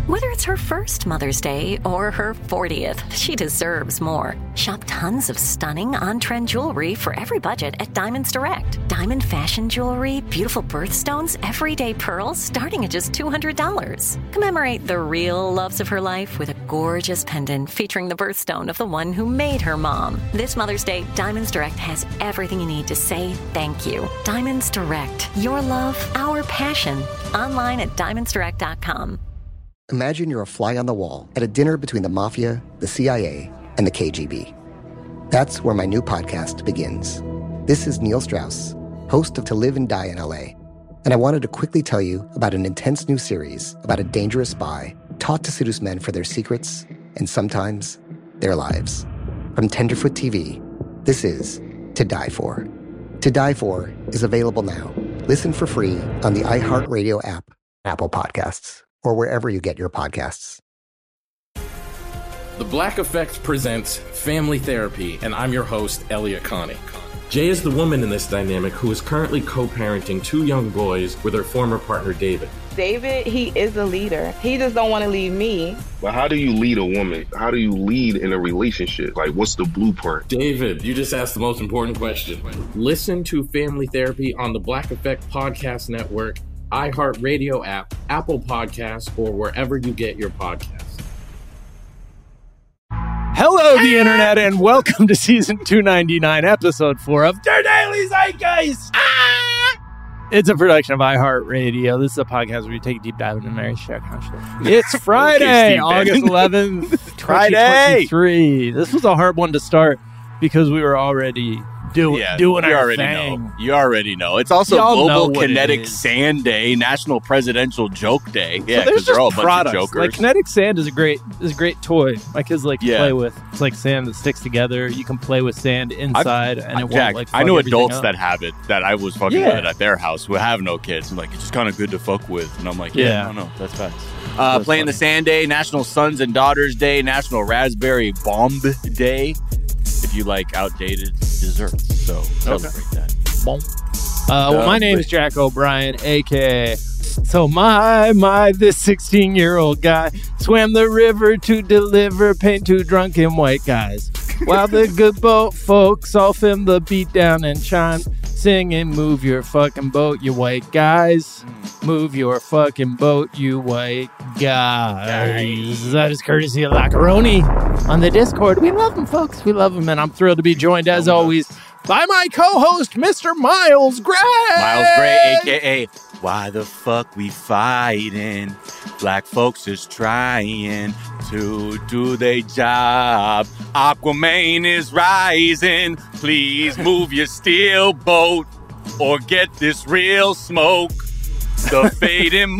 Whether it's her first Mother's Day or her 40th, she deserves more. Shop tons of stunning on-trend jewelry for every budget at Diamonds Direct. Diamond fashion jewelry, beautiful birthstones, everyday pearls starting at just $200. Commemorate the real loves of her life with a gorgeous pendant featuring the birthstone of the one who made her mom. This Mother's Day, Diamonds Direct has everything you need to say thank you. Diamonds Direct. Your love, our passion. Online at diamondsdirect.com. Imagine you're a fly on the wall at a dinner between the Mafia, the CIA, and the KGB. That's where my new podcast begins. This is Neil Strauss, host of To Live and Die in LA, and I wanted to quickly tell you about an intense new series about a dangerous spy taught to seduce men for their secrets and sometimes their lives. From Tenderfoot TV, this is To Die For. To Die For is available now. Listen for free on the iHeartRadio app, Apple Podcasts, or wherever you get your podcasts. The Black Effect presents Family Therapy, and I'm your host, Elliot Connie. Jay is the woman in this dynamic who is currently co-parenting 2 young boys with her former partner, David. David, he is a leader. He just don't want to leave me. But how do you lead a woman? How do you lead in a relationship? Like, what's the blueprint? David, you just asked the most important question. Listen to Family Therapy on the Black Effect Podcast Network, iHeartRadio app, Apple Podcasts, or wherever you get your podcasts. Hello, the internet, and welcome to season 299, episode 4 of Der Daily Zeitgeist. It's a production of iHeartRadio. This is a podcast where we take a deep dive into Mary Share consciousness. It's Friday, August 11th, 2023. This was a hard one to start because we were already doing our thing. You already know. It's also Global Kinetic Sand Day, National Presidential Joke Day. Yeah, because they're all a bunch of jokers. Like, kinetic sand is a great toy. My kids like to play with. It's like sand that sticks together. You can play with sand inside, and it won't like. I know adults that have it that I was fucking with at their house who have no kids. I'm like, it's just kind of good to fuck with, and I'm like, I don't know, that's facts. Playing the Sand Day, National Sons and Daughters Day, National Raspberry Bomb Day. If you like outdated desserts, so celebrate that. Well, my name is Jack O'Brien, a.k.a. So this 16-year-old guy swam the river to deliver pain to drunken white guys. While the good boat folks all film the beat down and chime, singing, move your fucking boat, you white guys. Move your fucking boat, you white guys. That is courtesy of Lacaroni on the Discord. We love them, folks. We love them, and I'm thrilled to be joined, as always, by my co-host, Mr. Miles Gray. Miles Gray, a.k.a. Why the fuck we fighting? Black folks is trying to do their job. Aquaman is rising. Please move your steel boat or get this real smoke. The fate in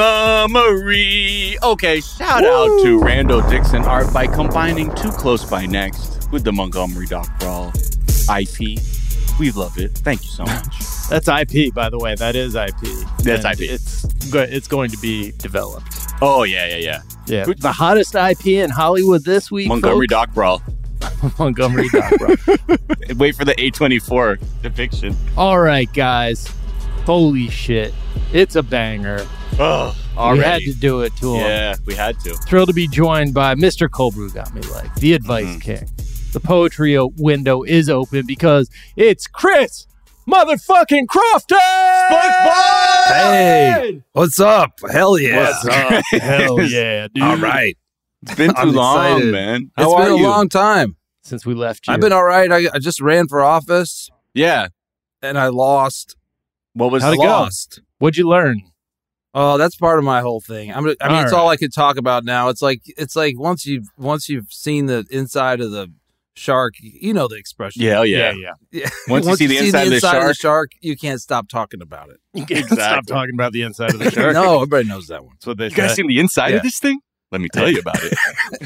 Montgomery. Okay, shout out to Rando Dixon Art by combining Too Close by Next with the Montgomery Dock Brawl IP. We love it. Thank you so much. That's IP, by the way. That is IP. That's IP. It's going to be developed. Oh, yeah. The hottest IP in Hollywood this week, Montgomery Dock Brawl. Montgomery Dock Brawl. Wait for the A24 depiction. All right, guys. Holy shit. It's a banger. Oh, we had to do it to him. Yeah, we had to. Thrilled to be joined by Mr. Colbrew Got Me Like, the Advice King. The poetry window is open because it's Chris motherfucking Crofton! SpongeBob! Hey, what's up? Hell yeah. What's up? Hell yeah, dude. All right. It's been too long, excited. man. It's been a long time. Since we left you. I've been all right. I just ran for office. Yeah. And I lost. What was How'd it go? What'd you learn? Oh, that's part of my whole thing. I mean, it's all I could talk about now. It's like once you've seen the inside of the shark, you know the expression. Yeah. Once you see the inside of the shark, you can't stop talking about it. You can't stop talking about the inside of the shark. No, everybody knows that one. That's what they You guys seen the inside of this thing? Let me tell you about it.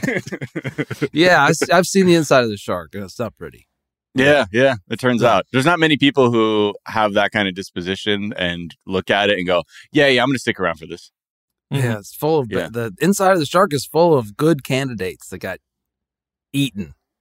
Yeah, I've seen the inside of the shark, and it's not pretty. Yeah. It turns out there's not many people who have that kind of disposition and look at it and go, yeah, I'm going to stick around for this. Yeah, it's full of the inside of the shark is full of good candidates that got eaten.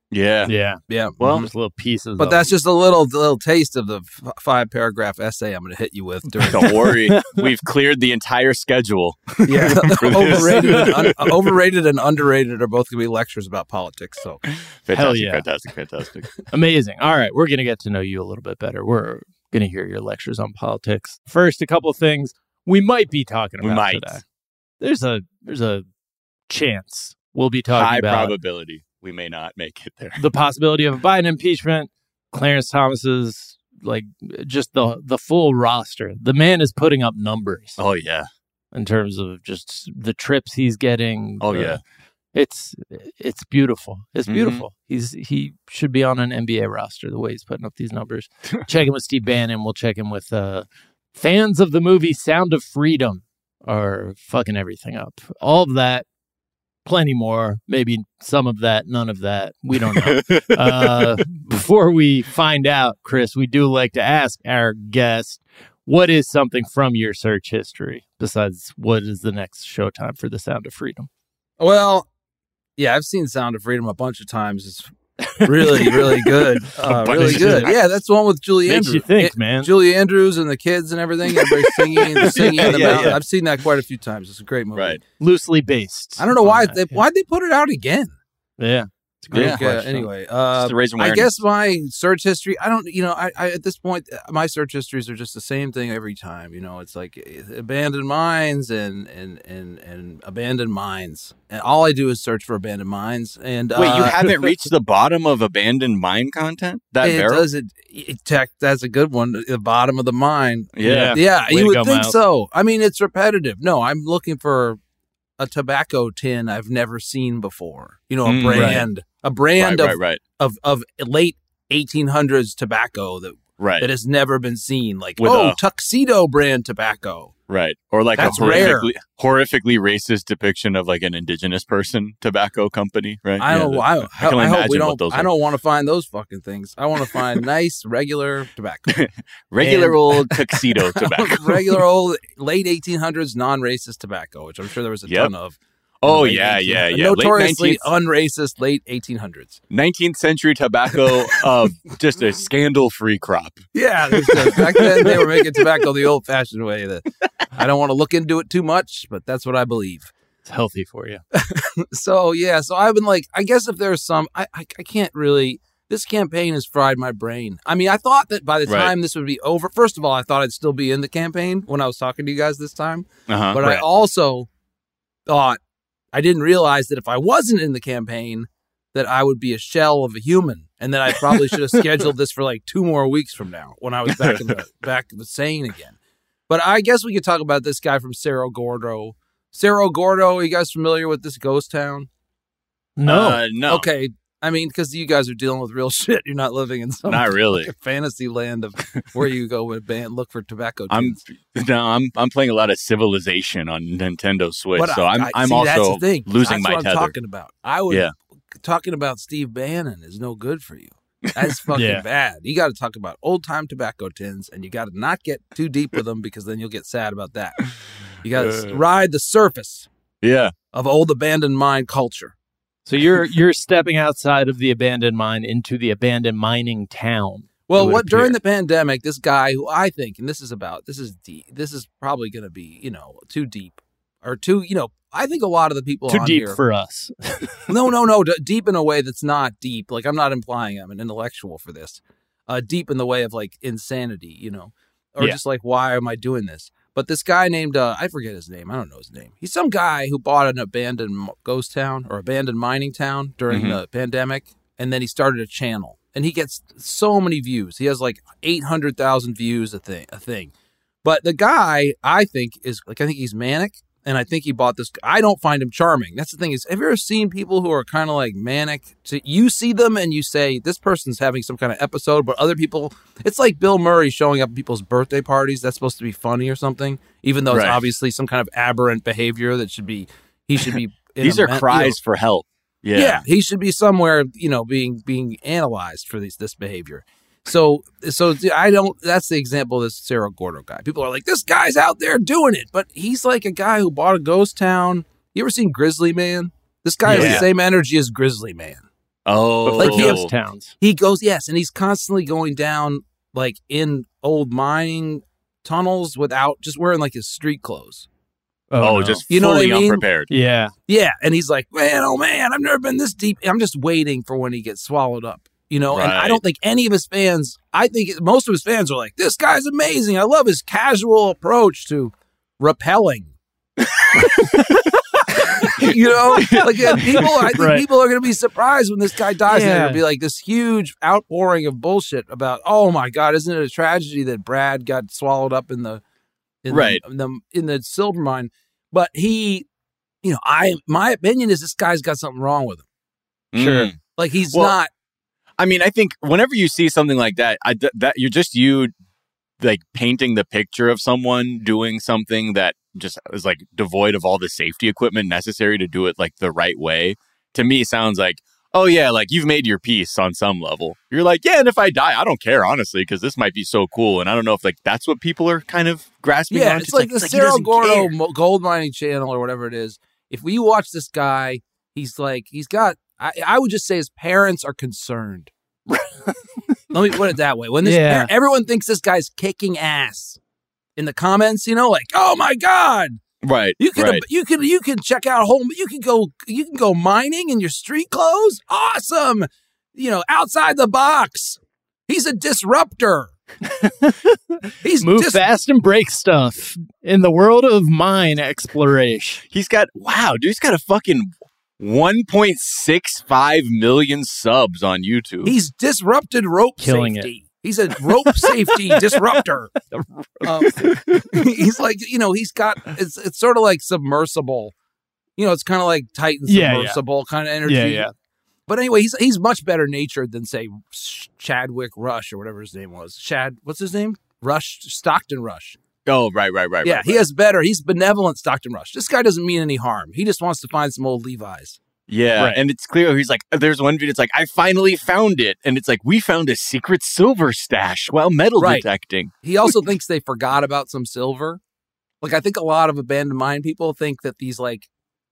Yeah. Well, just little pieces. But that's just a little taste of the 5-paragraph essay I'm going to hit you with. Don't worry, we've cleared the entire schedule. Yeah, overrated and underrated are both going to be lectures about politics. So, fantastic. Amazing. All right, we're going to get to know you a little bit better. We're going to hear your lectures on politics. First, a couple of things we might be talking about today. There's a chance we'll be talking about high probability we may not make it there. The possibility of a Biden impeachment, Clarence Thomas's, like, just the full roster. The man is putting up numbers. Oh, yeah. In terms of just the trips he's getting. Oh, yeah. It's beautiful. It's beautiful. He should be on an NBA roster the way he's putting up these numbers. Check in with Steve Bannon. We'll check in with fans of the movie Sound of Freedom are fucking everything up. All of that. Plenty more, maybe some of that, none of that. We don't know. Before we find out, Chris, we do like to ask our guest, what is something from your search history besides what is the next showtime for The Sound of Freedom? Well, yeah, I've seen Sound of Freedom a bunch of times. It's really, really good. Really good. Yeah, that's the one with Julie Andrews. Makes you think, man. Julie Andrews and the kids and everything. Everybody singing in the mountain. I've seen that quite a few times. It's a great movie. Right. Loosely based. I don't know why'd they put it out again. Yeah. It's a great question. Anyway, to raise awareness. I guess my search history, I at this point, my search histories are just the same thing every time. It's like abandoned mines and abandoned mines. And all I do is search for abandoned mines. And wait, you haven't reached the bottom of abandoned mine content? That's a good one. The bottom of the mine. Yeah. Yeah, Way you would go, think Miles. so. I mean, it's repetitive. No, I'm looking for a tobacco tin I've never seen before. A brand. A brand of late 1800s tobacco that has never been seen. Like, Tuxedo brand tobacco. Right. Or like That's a horrifically racist depiction of like an indigenous person tobacco company, right? I hope we don't. Those I don't want to find those fucking things. I want to find nice, regular tobacco. Old tuxedo tobacco. Regular old late 1800s non-racist tobacco, which I'm sure there was a ton of. Oh, yeah. Notoriously unracist late 1800s. 19th century tobacco of just a scandal-free crop. Yeah. Back then, they were making tobacco the old-fashioned way. That I don't want to look into it too much, but that's what I believe. It's healthy for you. So I've been like, I guess if there's some, I can't really, this campaign has fried my brain. I mean, I thought that by the time this would be over, first of all, I thought I'd still be in the campaign when I was talking to you guys this time. But I also thought, I didn't realize that if I wasn't in the campaign, that I would be a shell of a human, and that I probably should have scheduled this for like 2 more weeks from now when I was back in the sane again. But I guess we could talk about this guy from Cerro Gordo. Cerro Gordo, are you guys familiar with this ghost town? No. No. Okay. I mean, because you guys are dealing with real shit. You're not living in some Not really. fantasy land of where you go and look for tobacco tins. I'm playing a lot of Civilization on Nintendo Switch, But so I'm see, also that's the thing. losing that's my what tether. I'm talking about. Talking about Steve Bannon is no good for you. That's fucking bad. You got to talk about old time tobacco tins, and you got to not get too deep with them because then you'll get sad about that. You got to ride the surface of old abandoned mine culture. So you're stepping outside of the abandoned mine into the abandoned mining town. Well, during the pandemic, this guy who I think, and this is deep. This is probably going to be, too deep or too, I think a lot of the people too on deep here, for us. No, deep in a way that's not deep. Like, I'm not implying I'm an intellectual for this. Deep in the way of like insanity, or just like, why am I doing this? But this guy named, I forget his name. I don't know his name. He's some guy who bought an abandoned ghost town or abandoned mining town during the pandemic. And then he started a channel. And he gets so many views. He has like 800,000 views a thing. But the guy, I think, is like, I think he's manic. And I think he bought this. I don't find him charming. That's the thing is, have you ever seen people who are kind of like manic? So you see them and you say, this person's having some kind of episode, but other people, it's like Bill Murray showing up at people's birthday parties. That's supposed to be funny or something, even though it's obviously some kind of aberrant behavior that he should be. These are cries for help. Yeah. He should be somewhere, being analyzed for this behavior. So I don't, that's the example of this Cerro Gordo guy. People are like, this guy's out there doing it, but he's like a guy who bought a ghost town. You ever seen Grizzly Man? This guy has the same energy as Grizzly Man. Oh, Like ghost towns. He goes, yes, and he's constantly going down like in old mining tunnels without just wearing like his street clothes. No. Just You know what fully I mean? unprepared. Yeah, and he's like, man, oh man, I've never been this deep. I'm just waiting for when he gets swallowed up. And I don't think any of his fans, I think most of his fans are like, this guy's amazing. I love his casual approach to rappelling. People, I think people are going to be surprised when this guy dies. And there'll be like this huge outpouring of bullshit about, oh my God, isn't it a tragedy that Brad got swallowed up in the silver mine? But he, my opinion is this guy's got something wrong with him. Sure. Like he's not. I mean, I think whenever you see something like that, that you're like painting the picture of someone doing something that just is like devoid of all the safety equipment necessary to do it like the right way. To me, sounds like, oh yeah, like you've made your peace on some level. You're like, yeah, and if I die, I don't care, honestly, because this might be so cool. And I don't know if like that's what people are kind of grasping Yeah, onto. it's like the Cerro Gordo gold mining channel or whatever it is. If we watch this guy, he's got. I would just say his parents are concerned. Let me put it that way. When everyone thinks this guy's kicking ass in the comments, like, oh my God, right? You can check out you can go mining in your street clothes. Awesome, outside the box. He's a disruptor. Move fast and break stuff in the world of mine exploration. He's got a fucking 1.65 million subs on YouTube. He's disrupted rope safety. He's a rope safety disruptor. He's like, he's got, it's sort of like submersible. It's kind of like Titan submersible kind of energy. Yeah. But anyway, he's much better natured than, say, Chadwick Rush or whatever his name was. What's his name? Stockton Rush. Oh, right. Yeah, he has better. He's benevolent Stockton Rush. This guy doesn't mean any harm. He just wants to find some old Levi's. Yeah, right. And it's clear. He's like, there's one video. It's like, I finally found it, and it's like, we found a secret silver stash while metal detecting. He also thinks they forgot about some silver. Like, I think a lot of abandoned mine people think that these like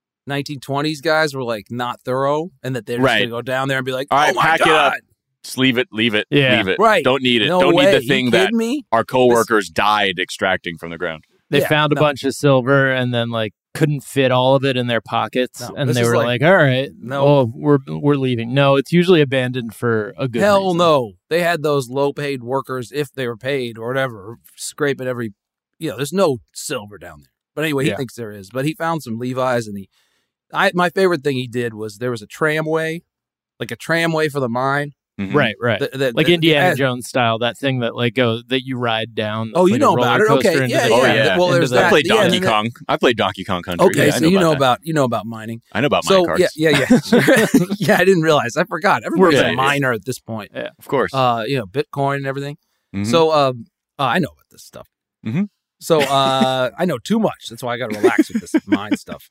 1920s guys were like not thorough, and that they're just gonna go down there and be like, all right, my pack God. it up. Just leave it, leave it. Right. Don't need it. No Don't way. need the thing that me? our coworkers died extracting from the They found a bunch of silver and then like couldn't fit all of it in their pockets, and they were like, all right, we're leaving. No, it's usually abandoned for a good reason. No. They had those low-paid workers, if they were paid or whatever, scraping every, there's no silver down there. But anyway, he thinks there is. But he found some Levi's, and my favorite thing he did was there was a tramway, like a tramway for the mine. Mm-hmm. Right. Like Indiana Jones style, that thing that like that you ride down. Oh, you know about it? Okay, yeah. Well, there's that. I played Donkey Kong. I played Donkey Kong Country. Okay, so you know about mining. I know about mine carts. Yeah. Yeah, I didn't realize. I forgot. Everybody's a miner at this point. Yeah, of course. Bitcoin and everything. Mm-hmm. So, I know about this stuff. Mm-hmm. So, I know too much. That's why I got to relax with this mine stuff.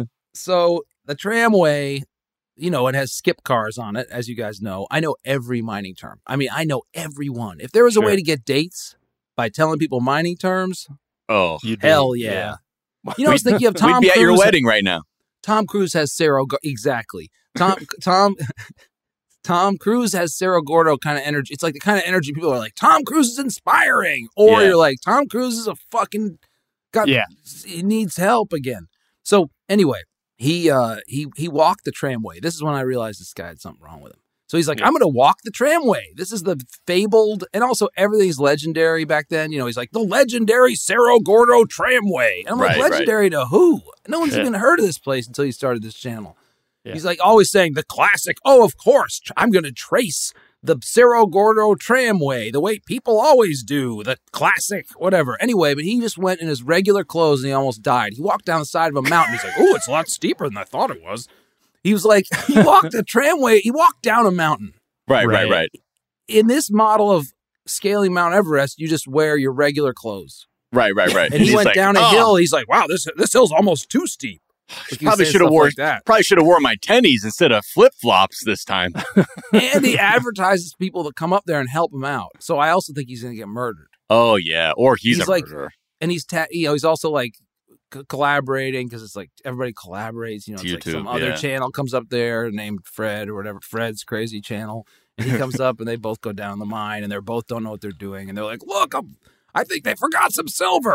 So the tramway. It has skip cars on it, as you guys know. I know every mining term. I mean, I know every one. If there was a way to get dates by telling people mining terms, hell yeah. I was thinking of Tom Cruise. We'd be at your wedding right now. Tom Cruise has exactly. Tom Cruise has Cerro Gordo kind of energy. It's like the kind of energy people are like, Tom Cruise is inspiring. Or you're like, Tom Cruise is a fucking he needs help again. So anyway, He walked the tramway. This is when I realized this guy had something wrong with him. So he's like, I'm going to walk the tramway. This is the fabled, and also everything's legendary back then. He's like, the legendary Cerro Gordo tramway. And I'm like, legendary to who? No one's even heard of this place until he started this channel. Yeah. He's like always saying the classic, oh, of course, I'm going to trace the Cerro Gordo tramway the way people always do, the classic, whatever. Anyway, but he just went in his regular clothes and he almost died. He walked down the side of a mountain. He's like, oh, it's a lot steeper than I thought it was. He was like, he walked the tramway. He walked down a mountain. Right. In this model of scaling Mount Everest, you just wear your regular clothes. Right. And he went down a hill. He's like, wow, this hill's almost too steep. Probably should have worn my tennies instead of flip flops this time. And he advertises people that come up there and help him out. So I also think he's going to get murdered. Oh yeah, or he's a murderer. And he's he's also like collaborating because it's like everybody collaborates. You know, it's YouTube, like some other channel comes up there named Fred or whatever, Fred's Crazy Channel, and he comes up and they both go down the mine and they both don't know what they're doing and they're like, look, I think they forgot some silver.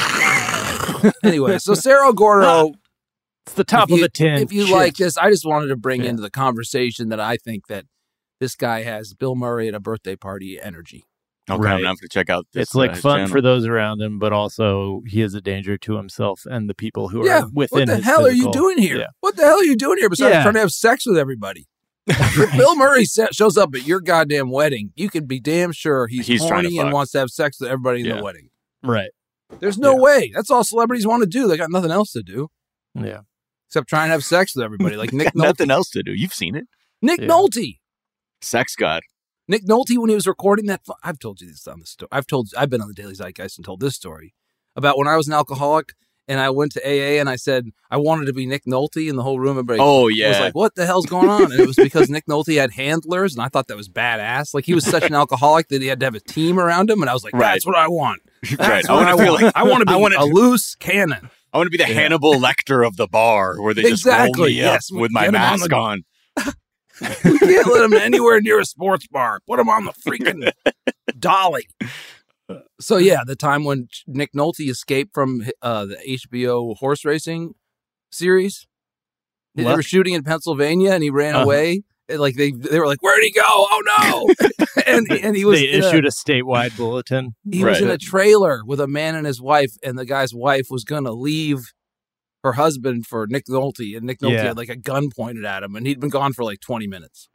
Anyway, so Cerro Gordo. It's the top of the tin. If you like this, I just wanted to bring into the conversation that I think that this guy has Bill Murray at a birthday party energy. Okay, I'm gonna have to check out this. It's like fun channel. for those around him, but also he is a danger to himself and the people who are within his What the hell are you doing here? Yeah. What the hell are you doing here besides trying to have sex with everybody? If Bill Murray shows up at your goddamn wedding, you can be damn sure he's horny and wants to have sex with everybody in the wedding. Right. There's no way. That's all celebrities want to do. They got nothing else to do. Yeah. Except try and have sex with everybody, like Nick Nolte. Nothing else to do. You've seen it. Nick Nolte. Sex god. Nick Nolte, when he was recording that, I've told you this on the story. I've been on the Daily Zeitgeist and told this story about when I was an alcoholic and I went to AA and I said I wanted to be Nick Nolte, and the whole room, everybody was like, "What the hell's going on?" And it was because Nick Nolte had handlers, and I thought that was badass. Like, he was such an alcoholic that he had to have a team around him, and I was like, "That's what I want. That's what I want. I want to be a loose cannon. I want to be the Hannibal Lecter of the bar, where they just roll me up with my mask on." We can't let him anywhere near a sports bar. Put him on the freaking dolly. So, the time when Nick Nolte escaped from the HBO horse racing series. They were shooting in Pennsylvania and he ran away. Like they were like, "Where'd he go? Oh no!" and he was. They issued a statewide bulletin. He was in a trailer with a man and his wife, and the guy's wife was gonna leave her husband for Nick Nolte, and Nick Nolte had like a gun pointed at him, and he'd been gone for like 20 minutes.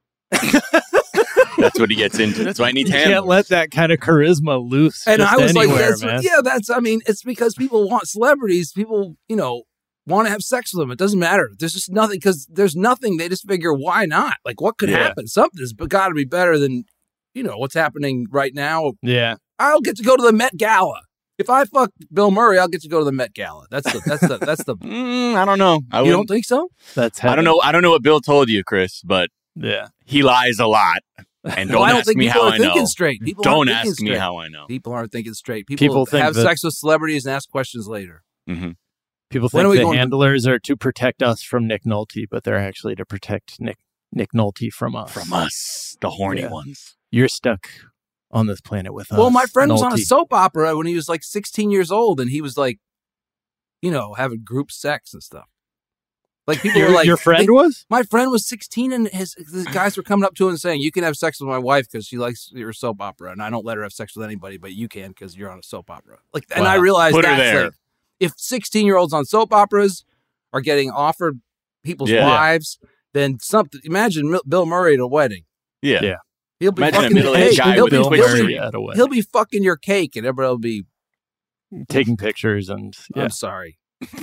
That's what he gets into. That's why I need You can't let that kind of charisma loose. And I was anywhere, like, it's because people want celebrities. People, want to have sex with them. It doesn't matter. There's just nothing, because there's nothing. They just figure, why not? Like, what could happen? Something's got to be better than, what's happening right now. Yeah. I'll get to go to the Met Gala. If I fuck Bill Murray, I'll get to go to the Met Gala. That's the. I don't know. You don't think so? That's heaven. I don't know what Bill told you, Chris, but he lies a lot. And don't ask me how I know. Straight. People don't ask me how I know. People aren't thinking straight. People have sex with celebrities and ask questions later. Mm-hmm. People think the handlers are to protect us from Nick Nolte, but they're actually to protect Nick Nolte from us. From us, the horny ones. You're stuck on this planet with us. Well, my friend was on a soap opera when he was like 16 years old, and he was like, having group sex and stuff. Like, people were like, your friend was? My friend was 16, and the guys were coming up to him and saying, "You can have sex with my wife because she likes your soap opera, and I don't let her have sex with anybody, but you can because you're on a soap opera." Like, and I realized that's like, if 16-year-olds on soap operas are getting offered people's wives, then imagine Bill Murray at a wedding. Yeah. He'll be imagine fucking a middle-aged guy with Bill Murray at a wedding. He'll be fucking your cake, and everybody will be taking pictures and. Yeah. I'm sorry.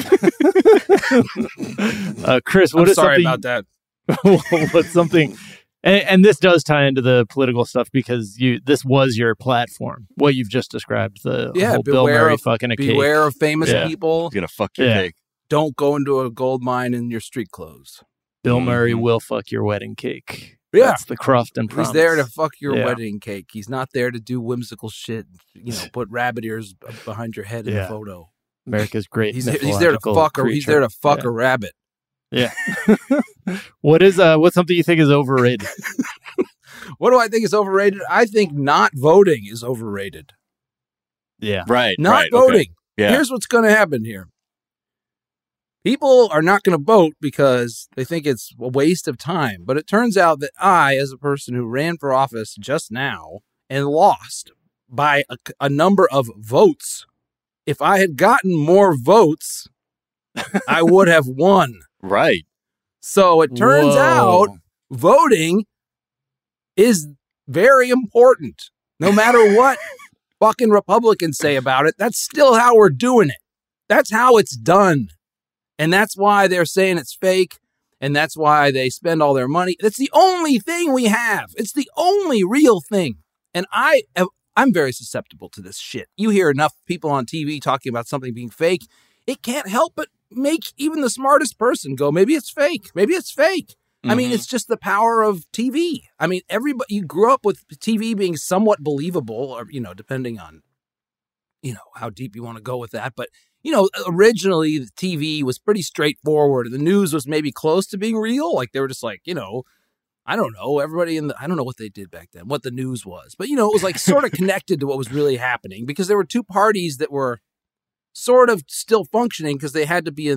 Chris, sorry about that. What's something, and this does tie into the political stuff because this was your platform. What you've just described, the whole Bill Murray fucking a cake. Beware of famous people. He's gonna fuck your cake. Don't go into a gold mine in your street clothes. Bill Murray will fuck your wedding cake. Yeah. That's the Crofton promise. He's there to fuck your wedding cake. He's not there to do whimsical shit. Put rabbit ears behind your head in a photo. America's great. He's there to fuck. He's there to fuck a rabbit. Yeah. What's something you think is overrated? What do I think is overrated? I think not voting is overrated. Yeah. Right. Not voting. Okay. Yeah. Here's what's going to happen here. People are not going to vote because they think it's a waste of time. But it turns out that I, as a person who ran for office just now and lost by a number of votes, if I had gotten more votes, I would have won. Right. So it turns out voting is very important. No matter what fucking Republicans say about it, that's still how we're doing it. That's how it's done. And that's why they're saying it's fake. And that's why they spend all their money. That's the only thing we have. It's the only real thing. And I'm very susceptible to this shit. You hear enough people on TV talking about something being fake, it can't help but make even the smartest person go, maybe it's fake. Maybe it's fake. Mm-hmm. I mean, it's just the power of TV. I mean, everybody, you grew up with TV being somewhat believable, or, depending on, how deep you want to go with that. But, originally the TV was pretty straightforward. The news was maybe close to being real. Like they were just like, I don't know, everybody I don't know what they did back then, what the news was. But, it was like sort of connected to what was really happening because there were two parties that were sort of still functioning because we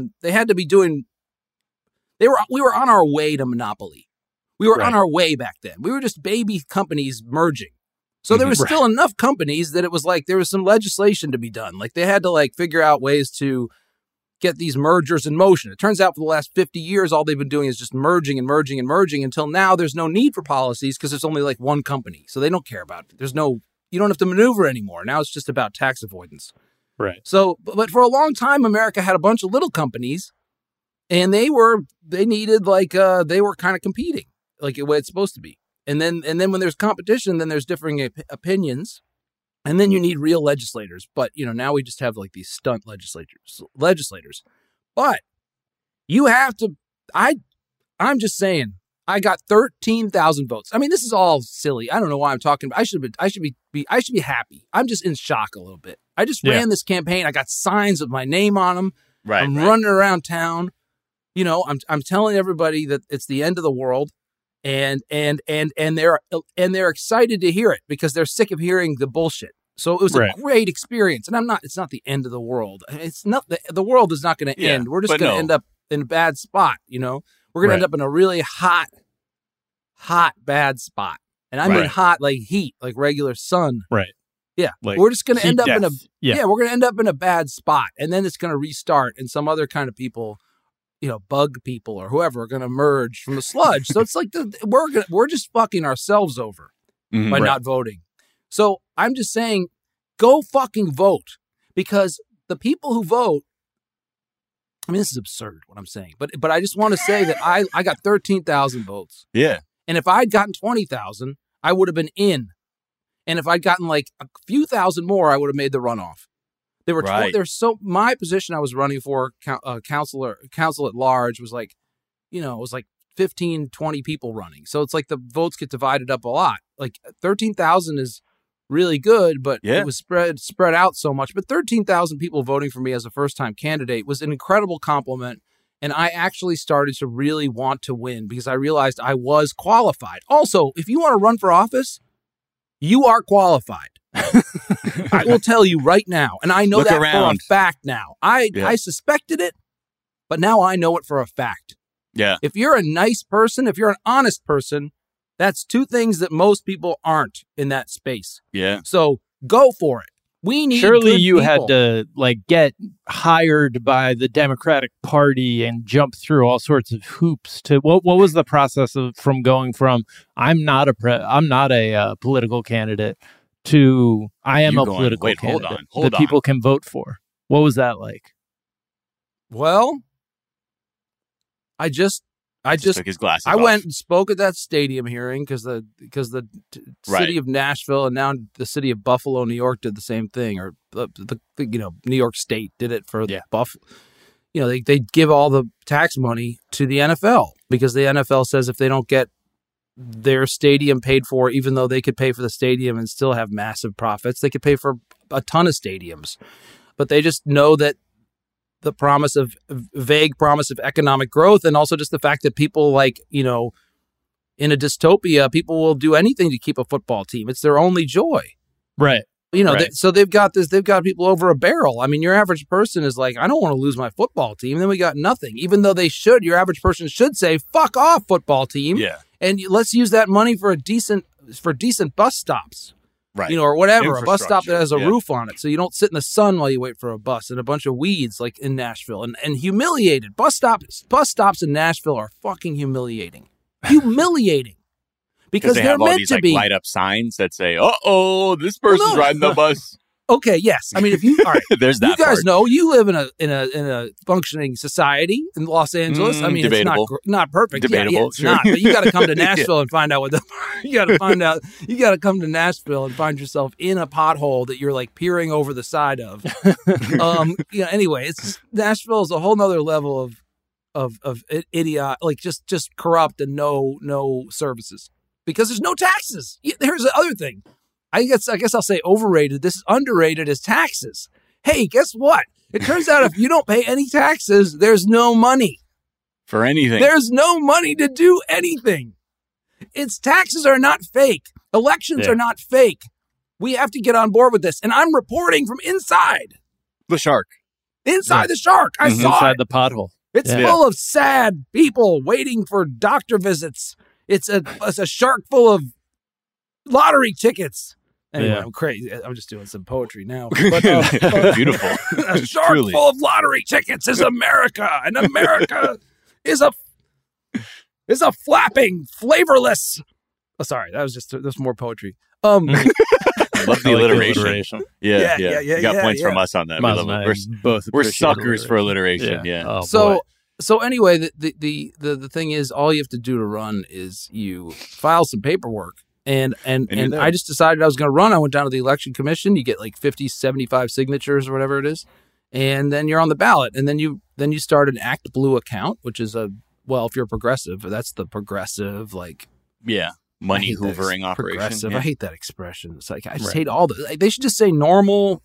were on our way to monopoly. We were on our way back then. We were just baby companies merging. So there was still enough companies that it was like there was some legislation to be done. Like they had to like figure out ways to get these mergers in motion. It turns out for the last 50 years, all they've been doing is just merging and merging and merging until now there's no need for policies because there's only like one company. So they don't care about it. You don't have to maneuver anymore. Now it's just about tax avoidance. Right. So, but for a long time, America had a bunch of little companies and they were kind of competing like the way it's supposed to be. And then when there's competition, then there's differing opinions. And then you need real legislators. But, now we just have like these stunt legislators. But you have to, I'm just saying, I got 13,000 votes. I mean, this is all silly. I don't know why I'm talking. I should be happy. I'm just in shock a little bit. I just ran this campaign. I got signs with my name on them. Right. I'm running around town. I'm telling everybody that it's the end of the world. And they're excited to hear it because they're sick of hearing the bullshit. So it was a great experience. And it's not the end of the world. It's not the world is not going to end. We're just going to end up in a bad spot. We're going to end up in a really hot, bad spot. And I mean hot, like heat, like regular sun. Right. Yeah. Like we're just going to end up death. we're going to end up in a bad spot. And then it's going to restart and some other kind of people, bug people or whoever are going to emerge from the sludge. So it's like we're just fucking ourselves over by not voting. So I'm just saying, go fucking vote because the people who vote, I mean, this is absurd what I'm saying, but I just want to say that I got 13,000 votes. Yeah. And if I'd gotten 20,000, I would have been in. And if I'd gotten like a few thousand more, I would have made the runoff. There were my position I was running for council at large was like, it was like 15, 20 people running. So it's like the votes get divided up a lot. Like 13,000 is really good, but it was spread out so much. But 13,000 people voting for me as a first-time candidate was an incredible compliment. And I actually started to really want to win because I realized I was qualified. Also, if you want to run for office, you are qualified. I will tell you right now, and I know for a fact now. I suspected it, but now I know it for a fact. Yeah. If you're a nice person, if you're an honest person, that's two things that most people aren't in that space. Yeah. So go for it. We need surely good you people. had to get hired by the Democratic Party and jump through all sorts of hoops to what was the process from going from I'm not a political candidate to I am a political candidate that people can vote for. What was that like? Well, I just took his glasses I off. went and spoke at that stadium hearing because the city of Nashville and now the city of Buffalo, New York did the same thing, or the New York State did it for Buffalo. They give all the tax money to the NFL because the NFL says if they don't get their stadium paid for, even though they could pay for the stadium and still have massive profits, they could pay for a ton of stadiums, but they just know that the vague promise of economic growth, and also just the fact that people in a dystopia, people will do anything to keep a football team. It's their only joy. Right. So they've got people over a barrel. I mean, your average person is like, I don't want to lose my football team. And then we got nothing, even though your average person should say, fuck off football team. Yeah. And let's use that money for decent bus stops. Right. Or whatever, a bus stop that has a roof on it. So you don't sit in the sun while you wait for a bus and a bunch of weeds like in Nashville and humiliated. Bus stops in Nashville are fucking humiliating. Humiliating. Because they they're have all meant these to be. light up signs that say, this person's riding the bus. Okay, yes. I mean, if you all right, there's that. You guys part. know you live in a functioning society in Los Angeles. I mean, debatable. It's not perfect. Debatable, Yeah, it's sure. not. But you got to come to Nashville and find out what you got to find out. You got to come to Nashville and find yourself in a pothole that you're like peering over the side of. Anyway, Nashville is a whole nother level of idiot, like just corrupt and no services because there's no taxes. Here's the other thing. I guess I'll say overrated. This is underrated as taxes. Hey, guess what? It turns out if you don't pay any taxes, there's no money. For anything. There's no money to do anything. Taxes are not fake. Elections are not fake. We have to get on board with this. And I'm reporting from inside. The shark. Inside the shark. I saw inside it. the pothole. It's full of sad people waiting for doctor visits. It's a shark full of lottery tickets. Anyway, I'm crazy. I'm just doing some poetry now. But, beautiful. A shark full of lottery tickets is America, and America is a flapping, flavorless. Oh, sorry, that's more poetry. I love the alliteration. Yeah. You got points from us on that. We're suckers for alliteration. Yeah. Oh, so anyway, the thing is, all you have to do to run is you file some paperwork. And I just decided I was going to run. I went down to the election commission. You get like 50, 75 signatures or whatever it is. And then you're on the ballot. And then you start an Act Blue account, which is if you're progressive, that's the progressive, like. Yeah. Money hoovering operation. Progressive. Yeah. I hate that expression. It's like, I just hate all the, they should just say normal.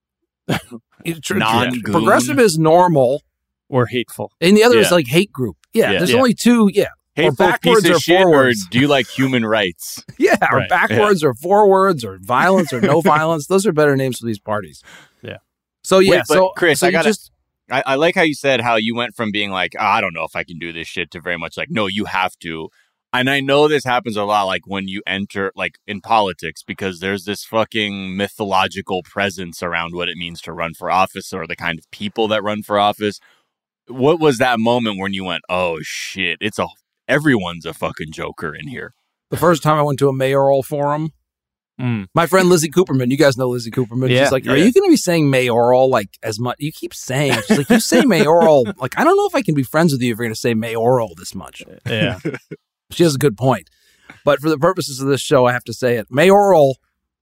Progressive is normal. Or hateful. And the other is like hate group. Yeah. There's only two. Yeah. Hateful, or backwards or forwards. Or do you like human rights? Or backwards or forwards or violence or no violence. Those are better names for these parties. Yeah. So Chris, I like how you said how you went from being like, I don't know if I can do this shit, to very much like, no, you have to. And I know this happens a lot, like when you enter, like in politics, because there's this fucking mythological presence around what it means to run for office or the kind of people that run for office. What was that moment when you went, oh shit, everyone's a fucking joker in here? The first time I went to a mayoral forum, my friend Lizzie Cooperman, you guys know Lizzie Cooperman. She's like, are you going to be saying mayoral like as much? You keep saying, she's like, you say mayoral. Like, I don't know if I can be friends with you if you're going to say mayoral this much. Yeah. She has a good point. But for the purposes of this show, I have to say it. Mayoral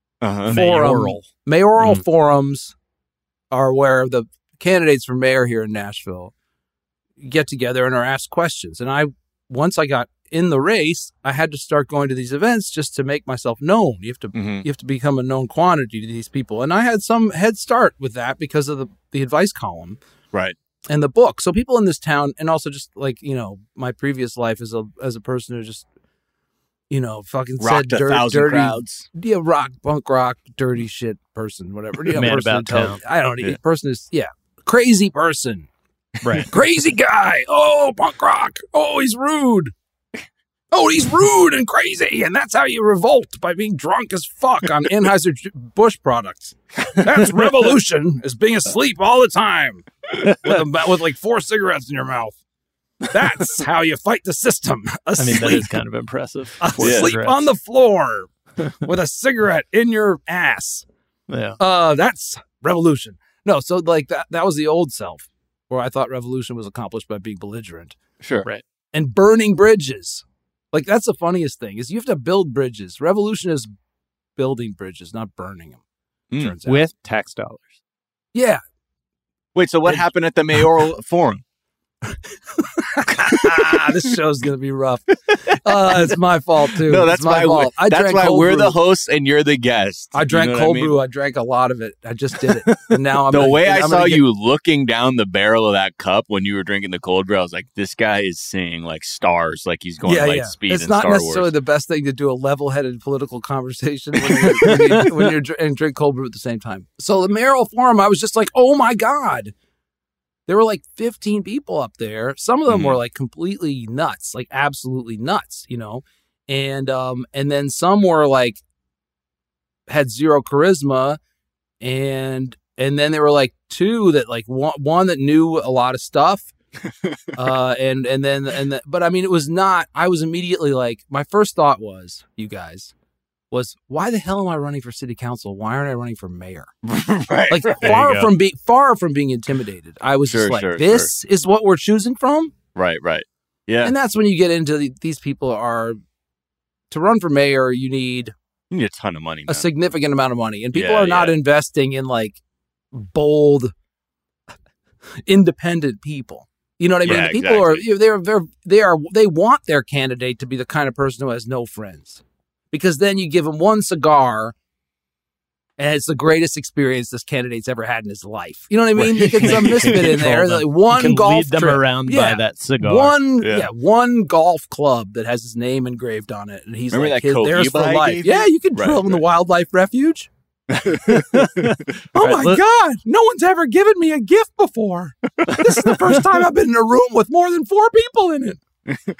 forums are where the candidates for mayor here in Nashville get together and are asked questions. And once I got in the race, I had to start going to these events just to make myself known. You have to become a known quantity to these people. And I had some head start with that because of the advice column. Right. And the book. So people in this town, and also just like, my previous life as a person who just, fucking rocked said dirty crowds. Yeah, punk rock, dirty shit person, whatever. Man about town. I don't know. Person is, crazy person. Right. Crazy guy. Oh, punk rock. Oh, he's rude. Oh, he's rude and crazy. And that's how you revolt, by being drunk as fuck on Anheuser-Busch products. That's revolution, is being asleep all the time with like 4 cigarettes in your mouth. That's how you fight the system. Asleep. That is kind of impressive. Asleep on the floor with a cigarette in your ass. Yeah. That's revolution. No, so like that was the old self, where I thought revolution was accomplished by being belligerent. Sure. Right. And burning bridges. Like, that's the funniest thing, is you have to build bridges. Revolution is building bridges, not burning them. Turns out. With tax dollars. Yeah. Wait, so what happened at the mayoral forum? This show's gonna be rough. It's my fault too. No, that's my fault. That's why we're the hosts and you're the guest. I drank cold brew. I drank a lot of it. I just did it, and now I'm the way I saw you looking down the barrel of that cup when you were drinking the cold brew. I was like, this guy is seeing like stars, like he's going light speed. It's in not Star necessarily Wars. The best thing to do a level-headed political conversation when you're and drink cold brew at the same time. So the mayoral forum, I was just like, oh my god. There were like 15 people up there. Some of them were like completely nuts, like absolutely nuts, and then some were like had zero charisma, and then there were like 2 that like one that knew a lot of stuff, but I mean it was not. I was immediately like, my first thought was, you guys, was why the hell am I running for city council? Why aren't I running for mayor? Right. Like far from being intimidated. I was just like, this is what we're choosing from? Right. Yeah. And that's when you get into these people are, to run for mayor, you need a ton of money, man. A significant amount of money. And people are not investing in like bold, independent people. You know what I mean? Yeah, People they want their candidate to be the kind of person who has no friends. Because then you give them one cigar And it's the greatest experience this candidate's ever had in his life. You know what I mean? They get some misfit in there. Like one golf lead them trip. around by that cigar. One golf club that has his name engraved on it. And he's Remember like, that there's for life. Yeah, you can drill in the wildlife refuge. Oh my God. No one's ever given me a gift before. This is the first time I've been in a room with more than 4 people in it.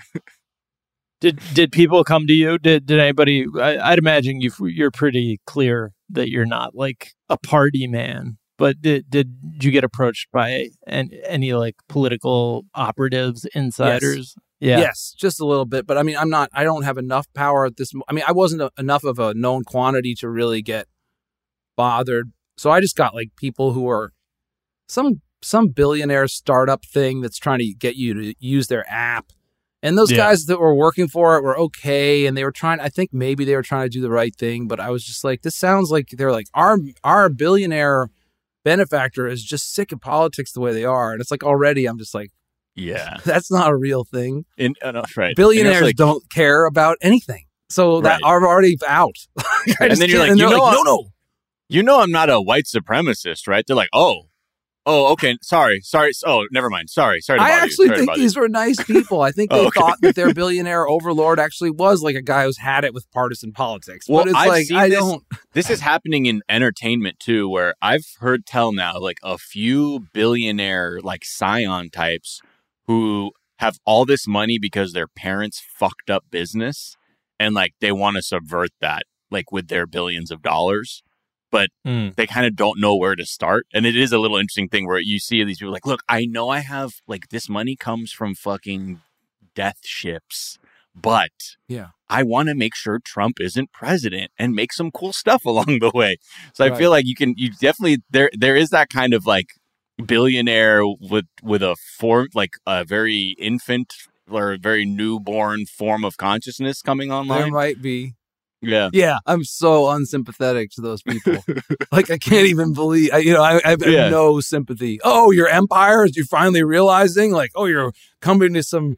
Did people come to you? Did anybody? I'd imagine you're pretty clear that you're not like a party man. But did you get approached by any like political operatives, insiders? Yes. Yes, just a little bit. But I mean, I don't have enough power at this. I mean, I wasn't enough of a known quantity to really get bothered. So I just got like people who are some billionaire startup thing that's trying to get you to use their app. And those guys that were working for it were okay. And they were I think maybe they were trying to do the right thing. But I was just like, this sounds like they're like, our billionaire benefactor is just sick of politics the way they are. And it's like, already I'm just like, yeah, that's not a real thing. Right. Billionaires like, don't care about anything. So that are already out. And then you're like, no. You know I'm not a white supremacist, right? They're like, oh, okay. Sorry. Oh, never mind. Sorry. I actually think these were nice people. I think they thought that their billionaire overlord actually was like a guy who's had it with partisan politics. Well, but it's This is happening in entertainment too, where I've heard tell now like a few billionaire like scion types who have all this money because their parents fucked up business and like they want to subvert that like with their billions of dollars. But they kind of don't know where to start. And it is a little interesting thing where you see these people like, look, I know I have like this money comes from fucking death ships, but I want to make sure Trump isn't president and make some cool stuff along the way. So I feel like you definitely, there is that kind of like billionaire with a form, like a very infant or a very newborn form of consciousness coming online. There might be. Yeah. Yeah. I'm so unsympathetic to those people. Like, I can't even believe, I have no sympathy. Oh, your empire, you're finally realizing like, oh, you're coming to some,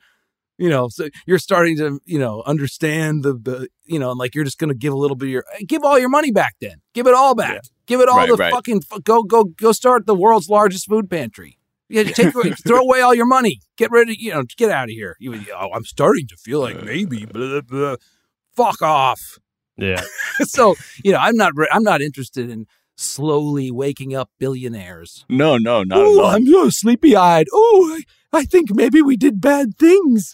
so you're starting to, understand the and like, you're just going to give a little bit of give all your money back then. Give it all back. Yeah. Give it all fucking, go start the world's largest food pantry. Yeah, throw away all your money. Get rid of, get out of here. I'm starting to feel like maybe, blah, blah. Fuck off. Yeah. So, I'm not interested in slowly waking up billionaires. No, not at all. I'm so sleepy-eyed. Oh, I think maybe we did bad things.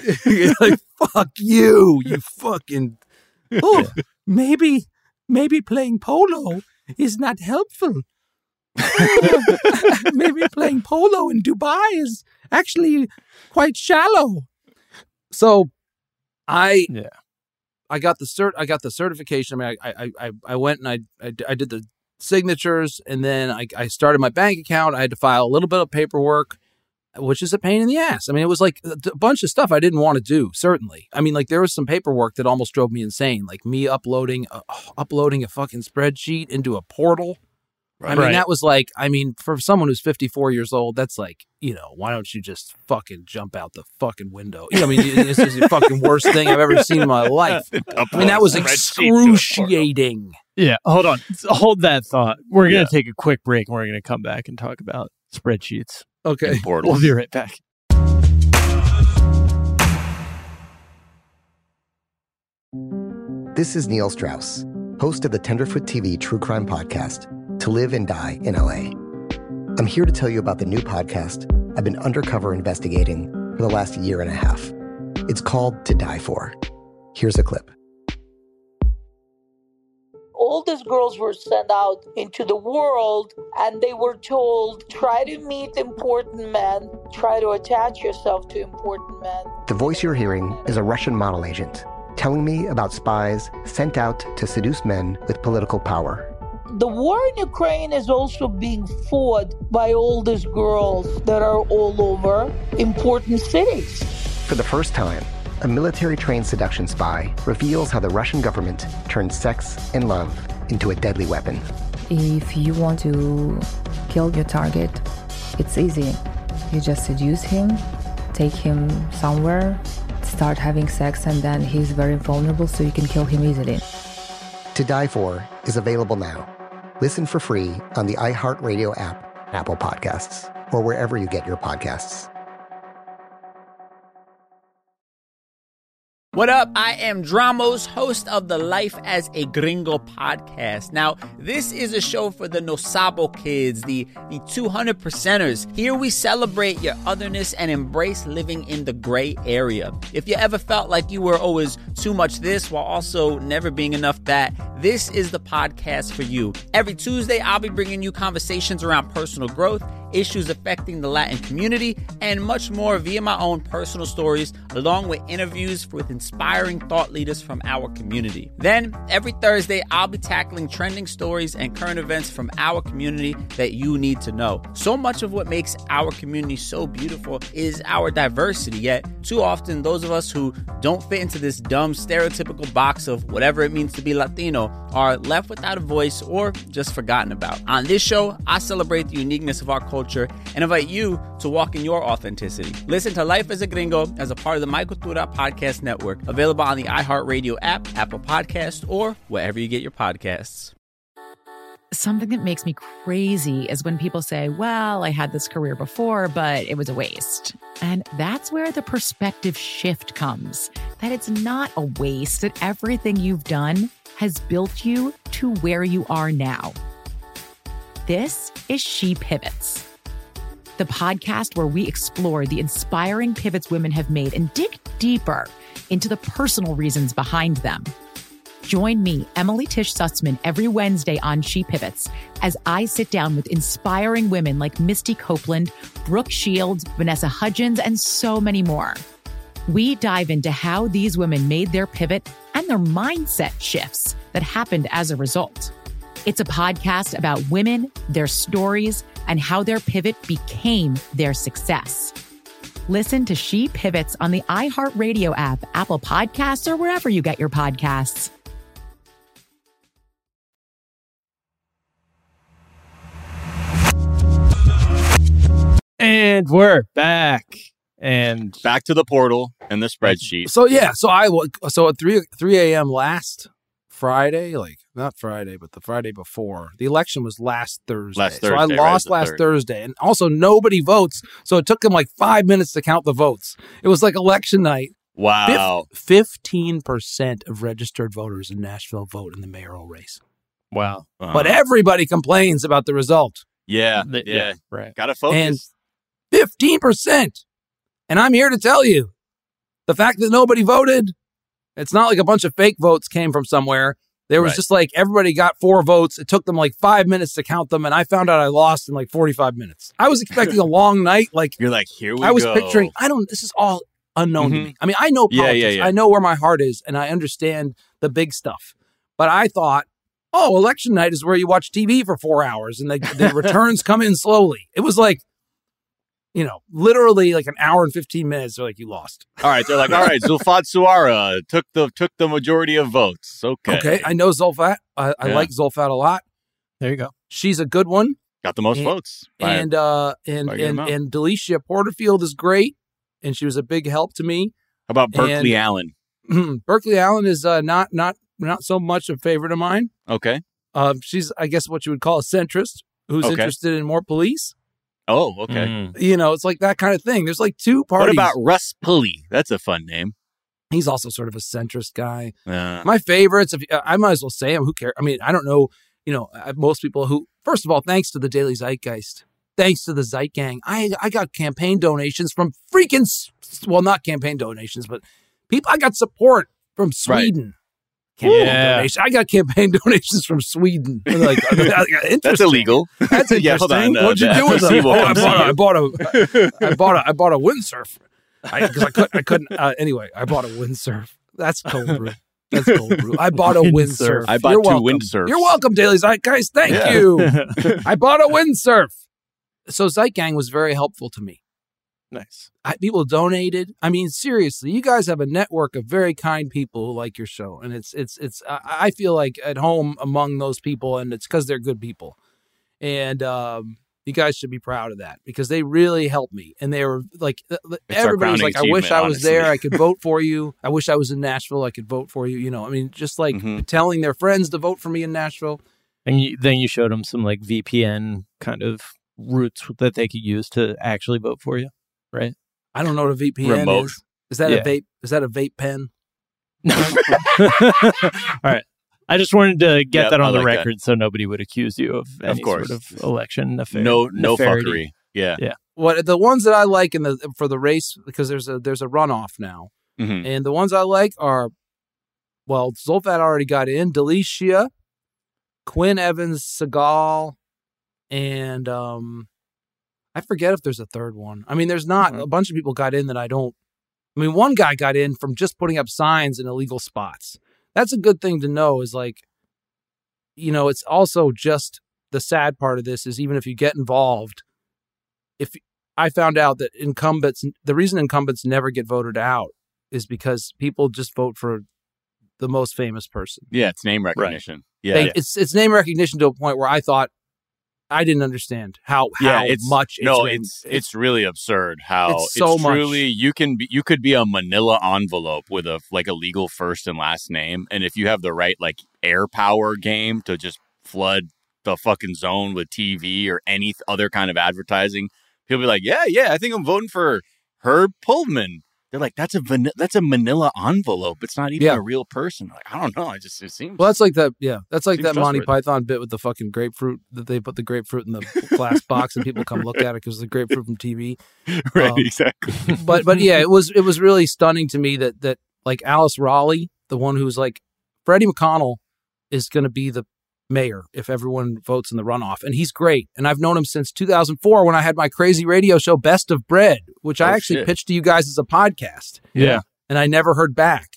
Like, fuck you fucking. Oh, maybe playing polo is not helpful. Maybe playing polo in Dubai is actually quite shallow. So, I got the certification. I mean, I went and I did the signatures, and then I started my bank account. I had to file a little bit of paperwork, which is a pain in the ass. I mean, it was like a bunch of stuff I didn't want to do. Certainly, I mean, like there was some paperwork that almost drove me insane, like me uploading a fucking spreadsheet into a portal. I mean, that was like, for someone who's 54 years old, that's like, why don't you just fucking jump out the fucking window? This is the fucking worst thing I've ever seen in my life. I mean, that was excruciating. Yeah, hold on. Hold that thought. We're going to take a quick break, and we're going to come back and talk about spreadsheets. Okay. We'll be right back. This is Neil Strauss, host of the Tenderfoot TV True Crime Podcast, To Live and Die in LA. I'm here to tell you about the new podcast I've been undercover investigating for the last year and a half. It's called To Die For. Here's a clip. All these girls were sent out into the world and they were told, try to meet important men, try to attach yourself to important men. The voice you're hearing is a Russian model agent telling me about spies sent out to seduce men with political power. The war in Ukraine is also being fought by all these girls that are all over important cities. For the first time, a military-trained seduction spy reveals how the Russian government turned sex and love into a deadly weapon. If you want to kill your target, it's easy. You just seduce him, take him somewhere, start having sex, and then he's very vulnerable, so you can kill him easily. To Die For is available now. Listen for free on the iHeartRadio app, Apple Podcasts, or wherever you get your podcasts. What up? I am Dramos, host of the Life as a Gringo podcast. Now, this is a show for the No Sabo kids, the 200%ers. Here we celebrate your otherness and embrace living in the gray area. If you ever felt like you were always too much this while also never being enough that, this is the podcast for you. Every Tuesday, I'll be bringing you conversations around personal growth, issues affecting the Latin community, and much more via my own personal stories, along with interviews with inspiring thought leaders from our community. Then, every Thursday, I'll be tackling trending stories and current events from our community that you need to know. So much of what makes our community so beautiful is our diversity, yet too often those of us who don't fit into this dumb stereotypical box of whatever it means to be Latino are left without a voice or just forgotten about. On this show, I celebrate the uniqueness of our culture and invite you to walk in your authenticity. Listen to Life as a Gringo as a part of the My Cultura Podcast Network, available on the iHeartRadio app, Apple Podcasts, or wherever you get your podcasts. Something that makes me crazy is when people say, well, I had this career before, but it was a waste. And that's where the perspective shift comes, that it's not a waste, that everything you've done has built you to where you are now. This is She Pivots, the podcast where we explore the inspiring pivots women have made and dig deeper into the personal reasons behind them. Join me, Emily Tish Sussman, every Wednesday on She Pivots as I sit down with inspiring women like Misty Copeland, Brooke Shields, Vanessa Hudgens, and so many more. We dive into how these women made their pivot and their mindset shifts that happened as a result. It's a podcast about women, their stories, and how their pivot became their success. Listen to She Pivots on the iHeartRadio app, Apple Podcasts, or wherever you get your podcasts. And we're back. And back to the portal and the spreadsheet. So at 3 a.m. last Friday, like not Friday, but the Friday before, the election was last Thursday. So I lost last Thursday, and also nobody votes. So it took them like 5 minutes to count the votes. It was like election night. Wow. 15% of registered voters in Nashville vote in the mayoral race. Wow. But everybody complains about the result. Yeah. Right. Gotta focus. And 15%. And I'm here to tell you, the fact that nobody voted, it's not like a bunch of fake votes came from somewhere. There was just like everybody got 4 votes. It took them like 5 minutes to count them. And I found out I lost in like 45 minutes. I was expecting a long night. Like you're like, here we go. I was picturing, this is all unknown to me. I mean, I know politics. I know where my heart is and I understand the big stuff. But I thought, election night is where you watch TV for 4 hours and the returns come in slowly. It was like, literally like an hour and 15 minutes. They're like, you lost. All right. They're like, all right, Zulfat Suara took the majority of votes. Okay. I know Zulfat. I like Zulfat a lot. There you go. She's a good one. Got the most votes. And Delicia Porterfield is great. And she was a big help to me. How about Berkeley Allen? Berkeley Allen is not so much a favorite of mine. Okay. She's, I guess, what you would call a centrist who's interested in more police. Oh, okay. It's like that kind of thing. There's like 2 parties. What about Russ Pulley? That's a fun name. He's also sort of a centrist guy. Yeah. My favorites, I might as well say him. Who cares? I mean, I don't know. Most people who, first of all, thanks to the Daily Zeitgeist, thanks to the Zeit Gang, I got campaign donations from not campaign donations, but people. I got support from Sweden. Right. I got campaign donations from Sweden. Like, that's illegal. That's interesting. Hold on, what'd you do with them? I bought a windsurf because I couldn't. Anyway, I bought a windsurf. That's cold brew. I bought a windsurf. I bought 2 windsurfs. You're welcome, Daily Zeitgeist. Thank you. I bought a windsurf. So Zeit Gang was very helpful to me. Nice. People donated. I mean, seriously, you guys have a network of very kind people who like your show. And it's I feel like at home among those people, and it's because they're good people. And you guys should be proud of that because they really helped me. And they were like, everybody's like, I wish I was there. I could vote for you. I wish I was in Nashville. I could vote for you. Just like telling their friends to vote for me in Nashville. And then you showed them some like VPN kind of routes that they could use to actually vote for you, right? I don't know what a VPN is. Is that a vape? Is that a vape pen? All right. I just wanted to get that on the record so nobody would accuse you of any sort of election No fuckery. Yeah. What the ones that I like for the race, because there's a runoff now, and the ones I like are, well, Zolfat already got in, Delicia, Quinn Evans Segal, and I forget if there's a third one. I mean, there's not a bunch of people got in that I don't. I mean, one guy got in from just putting up signs in illegal spots. That's a good thing to know, is like, you know, it's also just the sad part of this is even if you get involved, if I found out that the reason incumbents never get voted out is because people just vote for the most famous person. Yeah, it's name recognition. Right. Yeah. It's name recognition to a point where I thought I didn't understand how much it's really absurd how it's so truly much. You could be a manila envelope with a legal first and last name, and if you have the right like air power game to just flood the fucking zone with TV or any other kind of advertising, people be like, yeah, I think I'm voting for Herb Pullman. They're like, that's a manila envelope. It's not even a real person. Like, I don't know. It seems. Well, that's like that. Yeah, that's like that Monty Python bit with the fucking grapefruit that they put the grapefruit in the glass box and people come look at it because the grapefruit from TV. Right, exactly. But yeah, it was really stunning to me that like Alice Raleigh, the one who's like Freddie McConnell, is going to be the mayor if everyone votes in the runoff, and he's great. And I've known him since 2004 when I had my crazy radio show Best of Bread, which I actually pitched to you guys as a podcast. Yeah, and I never heard back.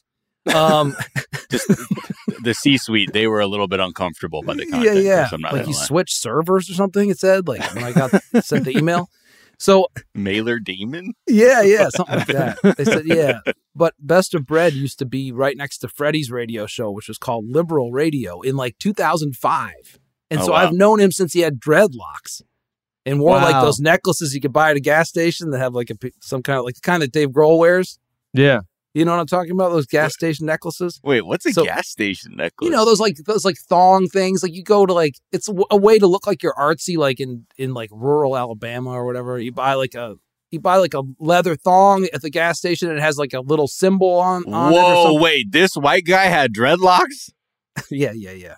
Just the C-suite, they were a little bit uncomfortable by the content. Yeah. Like he switched servers or something. It said like when I got sent the email. So Mailer Demon? Yeah, something like that. They said, yeah. But Best of Bread used to be right next to Freddie's radio show, which was called Liberal Radio in like 2005. And I've known him since he had dreadlocks and wore like those necklaces you could buy at a gas station that have like some kind of like the kind that Dave Grohl wears. Yeah. You know what I'm talking about? Those gas station necklaces. Wait, what's a gas station necklace? You know, those like thong things. Like you go to like, it's a way to look like you're artsy, like in like rural Alabama or whatever. You buy like a leather thong at the gas station and it has like a little symbol on it. Whoa, wait, this white guy had dreadlocks? Yeah.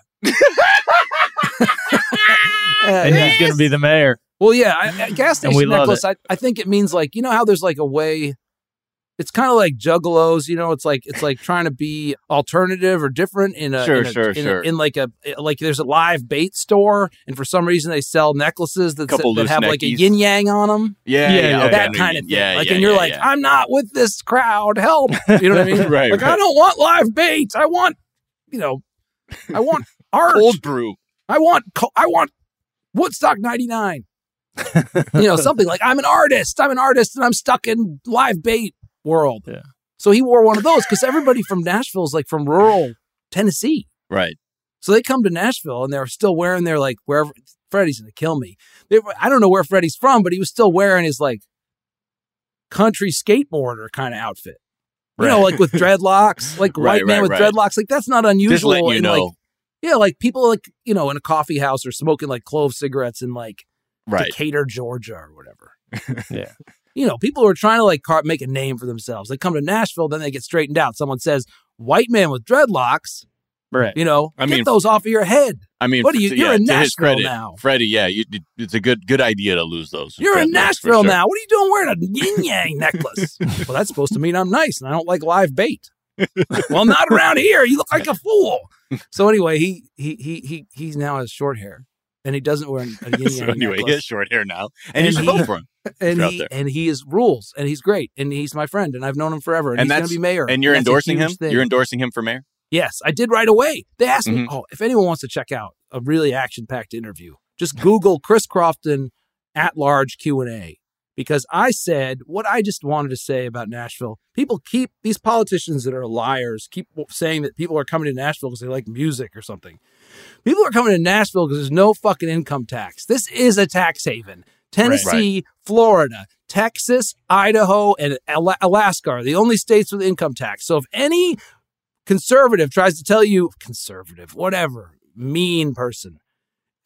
And he's going to be the mayor. Well, yeah, gas station necklace, I think it means like, you know how there's like a way. It's kind of like juggalos, you know. It's like trying to be alternative or different in like there's a live bait store, and for some reason they sell necklaces that have like a yin yang on them. Yeah, that kind of thing. And you're like, I'm not with this crowd. Help, you know what I mean? Right. I don't want live bait. I want art. Cold brew. I want Woodstock 99. Something like I'm an artist and I'm stuck in live bait world. Yeah. So he wore one of those because everybody from Nashville is like from rural Tennessee. Right. So they come to Nashville and they're still wearing their like wherever Freddie's going to kill me. I don't know where Freddie's from, but he was still wearing his like country skateboarder kind of outfit. You know, like with dreadlocks, like white man with dreadlocks. Like that's not unusual. Just letting you know. Like people like, in a coffee house or smoking like clove cigarettes in like Decatur, Georgia or whatever. Yeah. People who are trying to like make a name for themselves. They come to Nashville, then they get straightened out. Someone says, white man with dreadlocks. Right. Get those off of your head. I mean, what are you? You're in Nashville now. Freddie, it's a good idea to lose those. You're in Nashville now. What are you doing wearing a yin-yang necklace? Well, that's supposed to mean I'm nice and I don't like live bait. Well, not around here. You look like a fool. So anyway, he's now has short hair. And he doesn't wear a yin-yang necklace. He has short hair now. And you should vote for him. And he is rules. And he's great. And he's my friend. And I've known him forever. And he's going to be mayor. And you're endorsing him? You're endorsing him for mayor? Yes, I did right away. They asked me, if anyone wants to check out a really action-packed interview, just Google Chris Crofton at-large Q&A. Because I said what I just wanted to say about Nashville. These politicians that are liars keep saying that people are coming to Nashville because they like music or something. People are coming to Nashville because there's no fucking income tax. This is a tax haven. Tennessee, Florida, Texas, Idaho, and Alaska are the only states with income tax. So if any conservative tries to tell you, mean person,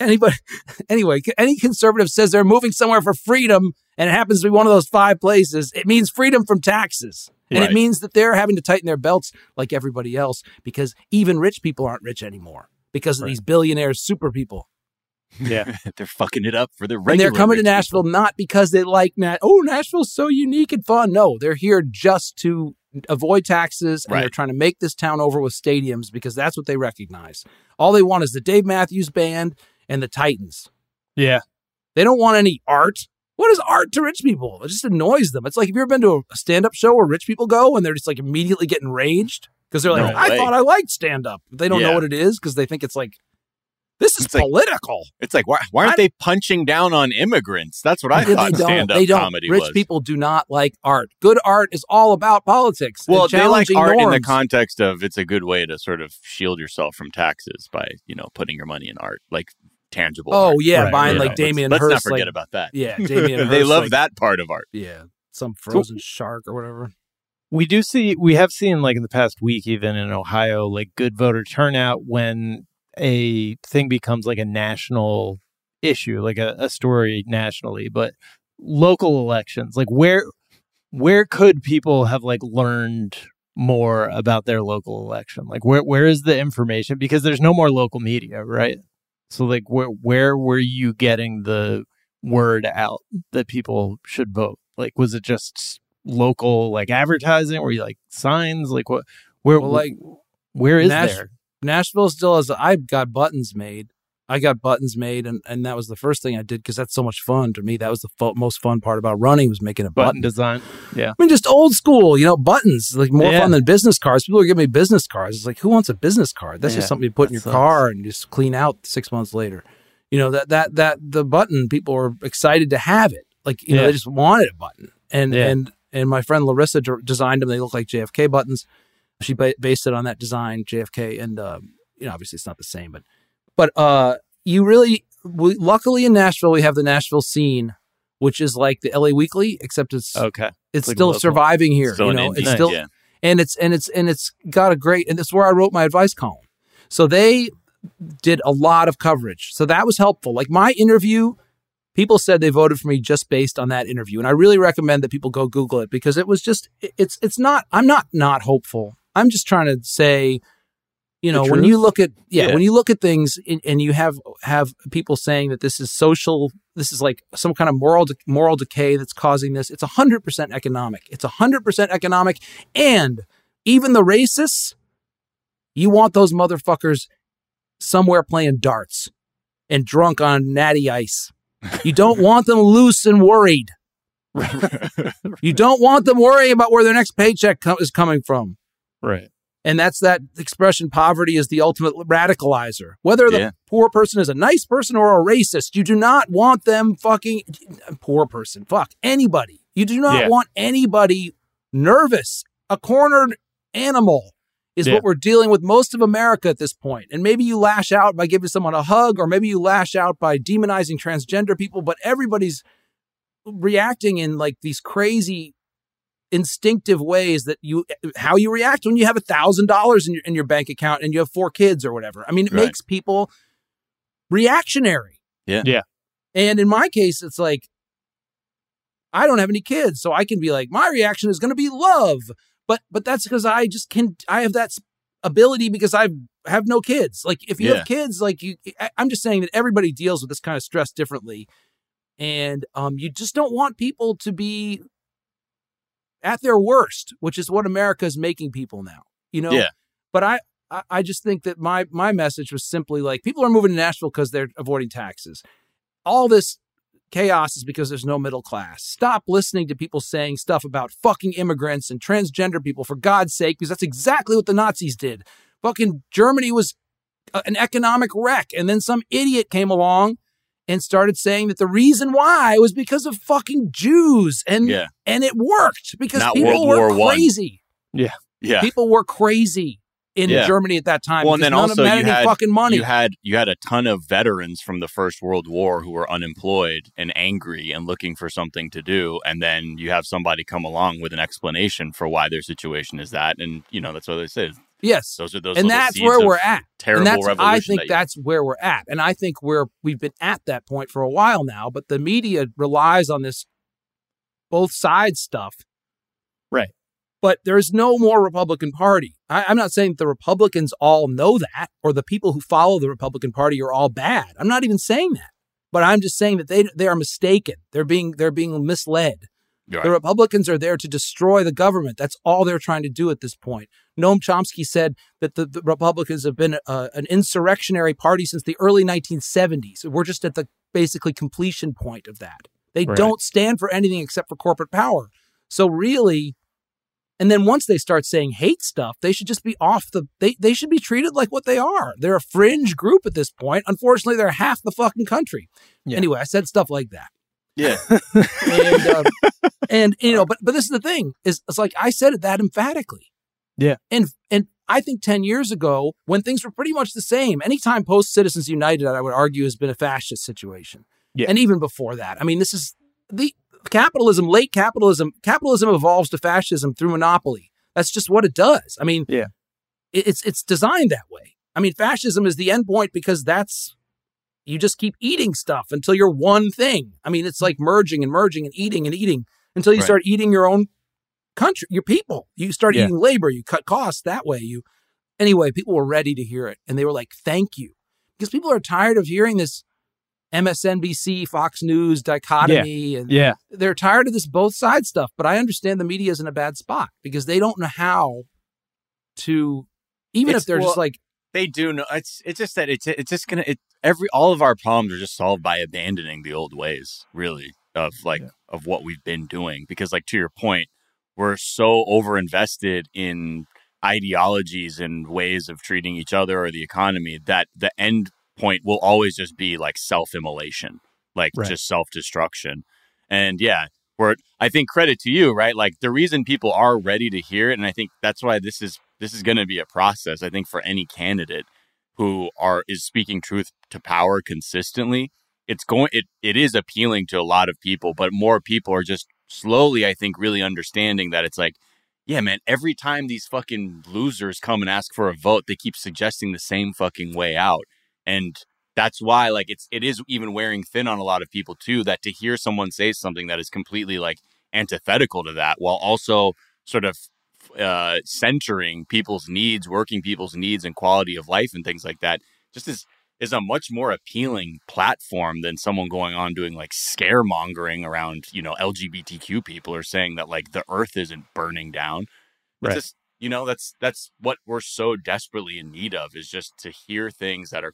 any conservative says they're moving somewhere for freedom and it happens to be one of those 5 places, it means freedom from taxes. And it means that they're having to tighten their belts like everybody else because even rich people aren't rich anymore because of these billionaires, super people. Yeah. They're fucking it up for the regular. And they're coming to rich Nashville people. not because they like Nashville's so unique and fun. No, they're here just to avoid taxes, and they're trying to make this town over with stadiums because that's what they recognize. All they want is the Dave Matthews Band and the Titans. Yeah. They don't want any art. What is art to rich people? It just annoys them. It's like, have you ever been to a stand-up show where rich people go and they're just like immediately getting raged? Because they're like, I thought I liked stand-up. But they don't know what it is because they think it's like, this is political. It's like, why aren't they punching down on immigrants? That's what I thought stand-up comedy was. Rich people do not like art. Good art is all about politics. Well, they like art norms. in the context of it's a good way to sort of shield yourself from taxes by, putting your money in art, like tangible art. Buying like Damien Hirst. Let's not forget about that. Yeah, Damien Hirst. They love that part of art. Yeah, some frozen shark or whatever. We have seen like in the past week, even in Ohio, like good voter turnout when a thing becomes like a national issue, like a story nationally. But local elections, like where could people have like learned more about their local election? Like where is the information? Because there's no more local media, right? So like where were you getting the word out that people should vote? Like was it just local like advertising? Were you like signs? Like what? Where is there? Nashville still has. I've got buttons made. I got buttons made, and that was the first thing I did because that's so much fun to me. That was the most fun part about running was making a button design. Yeah, I mean just old school, buttons like more fun than business cards. People are giving me business cards. It's like, who wants a business card? That's just something you put in your car and just clean out 6 months later. That the button, people are excited to have it. Like they just wanted a button, and my friend Larissa designed them. They look like JFK buttons. She based it on that design, JFK, and obviously it's not the same, but you really, luckily in Nashville we have the Nashville Scene, which is like the LA Weekly, except it's like still surviving here. It's still, and it's got a great, and it's where I wrote my advice column. So they did a lot of coverage, so that was helpful. Like my interview, people said they voted for me just based on that interview, and I really recommend that people go Google it because it was just, it's not. I'm not hopeful. I'm just trying to say, when you look at when you look at things and you have people saying that this is social, this is like some kind of moral decay that's causing this. It's 100% economic. It's 100% economic, and even the racists, you want those motherfuckers somewhere playing darts and drunk on natty ice. You don't want them loose and worried. You don't want them worrying about where their next paycheck is coming from. Right. And that's that expression, poverty is the ultimate radicalizer. Whether the poor person is a nice person or a racist, you do not want them fucking poor person. Fuck anybody. You do not want anybody nervous. A cornered animal is what we're dealing with most of America at this point. And maybe you lash out by giving someone a hug, or maybe you lash out by demonizing transgender people, but everybody's reacting in like these crazy instinctive ways that how you react when you have $1,000 in your bank account and you have 4 kids or whatever. I mean, it makes people reactionary. Yeah. And in my case, it's like, I don't have any kids, so I can be like, my reaction is going to be love. But that's because I have that ability because I have no kids. Like if you have kids, like I'm just saying that everybody deals with this kind of stress differently. And you just don't want people to be at their worst, which is what America is making people now, But I just think that my message was simply like, people are moving to Nashville because they're avoiding taxes. All this chaos is because there's no middle class. Stop listening to people saying stuff about fucking immigrants and transgender people, for God's sake, because that's exactly what the Nazis did. Fucking Germany was an economic wreck. And then some idiot came along and started saying that the reason why was because of fucking Jews. And it worked because not people World were War crazy. I. Yeah. People were crazy in Germany at that time. Well, and then also you had fucking money. You had a ton of veterans from the First World War who were unemployed and angry and looking for something to do. And then you have somebody come along with an explanation for why their situation is that. And, that's what they say. Yes. Those and that's where we're at. Terrible revolution. I think that's where we're at. And I think we've been at that point for a while now, but the media relies on this both sides stuff. Right. But there's no more Republican Party. I'm not saying the Republicans all know that, or the people who follow the Republican Party are all bad. I'm not even saying that. But I'm just saying that they are mistaken. They're being misled. Right. The Republicans are there to destroy the government. That's all they're trying to do at this point. Noam Chomsky said that the Republicans have been an insurrectionary party since the early 1970s. We're just at the basically completion point of that. They don't stand for anything except for corporate power. So really, and then once they start saying hate stuff, they should just be they should be treated like what they are. They're a fringe group at this point. Unfortunately, they're half the fucking country. Yeah. Anyway, I said stuff like that. Yeah. and but this is the thing, is it's like I said it that emphatically. Yeah. And I think 10 years ago, when things were pretty much the same, anytime post-Citizens United, I would argue, has been a fascist situation. Yeah. And even before that. I mean, this is the late capitalism evolves to fascism through monopoly. That's just what it does. I mean, yeah, it's designed that way. I mean, fascism is the end point because you just keep eating stuff until you're one thing. I mean, it's like merging and eating until you start eating your own country, your people. You start eating labor, you cut costs that way. Anyway, people were ready to hear it. And they were like, thank you. Because people are tired of hearing this MSNBC, Fox News dichotomy. And they're tired of this both sides stuff. But I understand the media is in a bad spot because they don't know how to, if they're just like, they do know. It's just that it's just gonna all of our problems are just solved by abandoning the old ways, really, of what we've been doing. Because, like, to your point, we're so overinvested in ideologies and ways of treating each other or the economy that the end point will always just be like self-immolation, just self-destruction. And I think credit to you, right? Like, the reason people are ready to hear it, and I think that's why this is going to be a process. I think for any candidate who is speaking truth to power consistently, it is appealing to a lot of people, but more people are just slowly, I think, really understanding that it's like, yeah, man, every time these fucking losers come and ask for a vote, they keep suggesting the same fucking way out. And that's why, like, it is even wearing thin on a lot of people too, that to hear someone say something that is completely like antithetical to that, while also sort of centering people's needs, working people's needs and quality of life and things like that, just is a much more appealing platform than someone going on doing like scaremongering around, LGBTQ people, or saying that like the earth isn't burning down. Right. It's just, that's what we're so desperately in need of, is just to hear things that are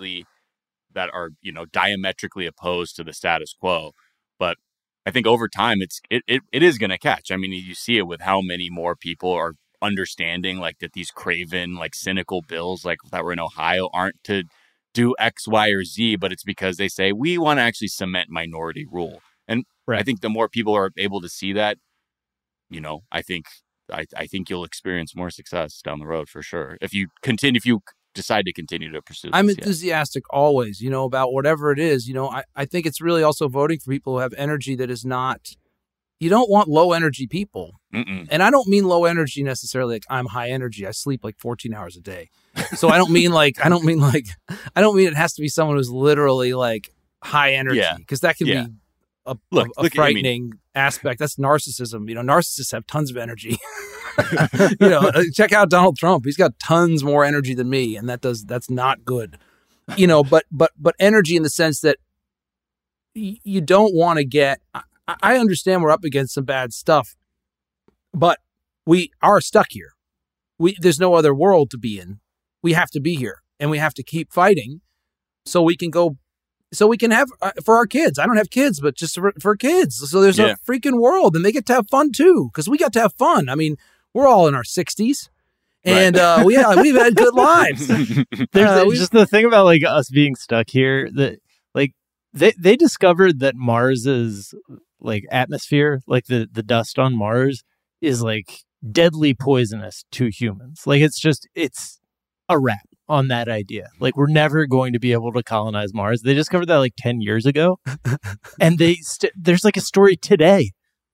diametrically opposed to the status quo. But I think over time it is going to catch. I mean, you see it with how many more people are understanding like that these craven, like cynical bills like that were in Ohio aren't to do X, Y, or Z, but it's because they say we want to actually cement minority rule. And I think the more people are able to see that, I think you'll experience more success down the road for sure. If you decide to continue to pursue this. I'm enthusiastic always, about whatever it is. I think it's really also voting for people who have energy that is not, you don't want low energy people. Mm-mm. And I don't mean low energy necessarily like I'm high energy. I sleep like 14 hours a day. So I don't mean it has to be someone who's literally like high energy, because that can be a frightening aspect. That's narcissism. Narcissists have tons of energy. Check out Donald Trump. He's got tons more energy than me, and that's not good. But energy in the sense that you don't want to get. I understand we're up against some bad stuff, but we are stuck here. There's no other world to be in. We have to be here, and we have to keep fighting so we can have for our kids. I don't have kids, but just for kids. So there's a freaking world, and they get to have fun too, because we got to have fun. I mean, we're all in our 60s, and we've had good lives. There's just the thing about like us being stuck here, that like they discovered that Mars's like atmosphere, like the dust on Mars, is like deadly poisonous to humans. Like it's a wrap on that idea. Like, we're never going to be able to colonize Mars. They discovered that like 10 years ago. And there's like a story today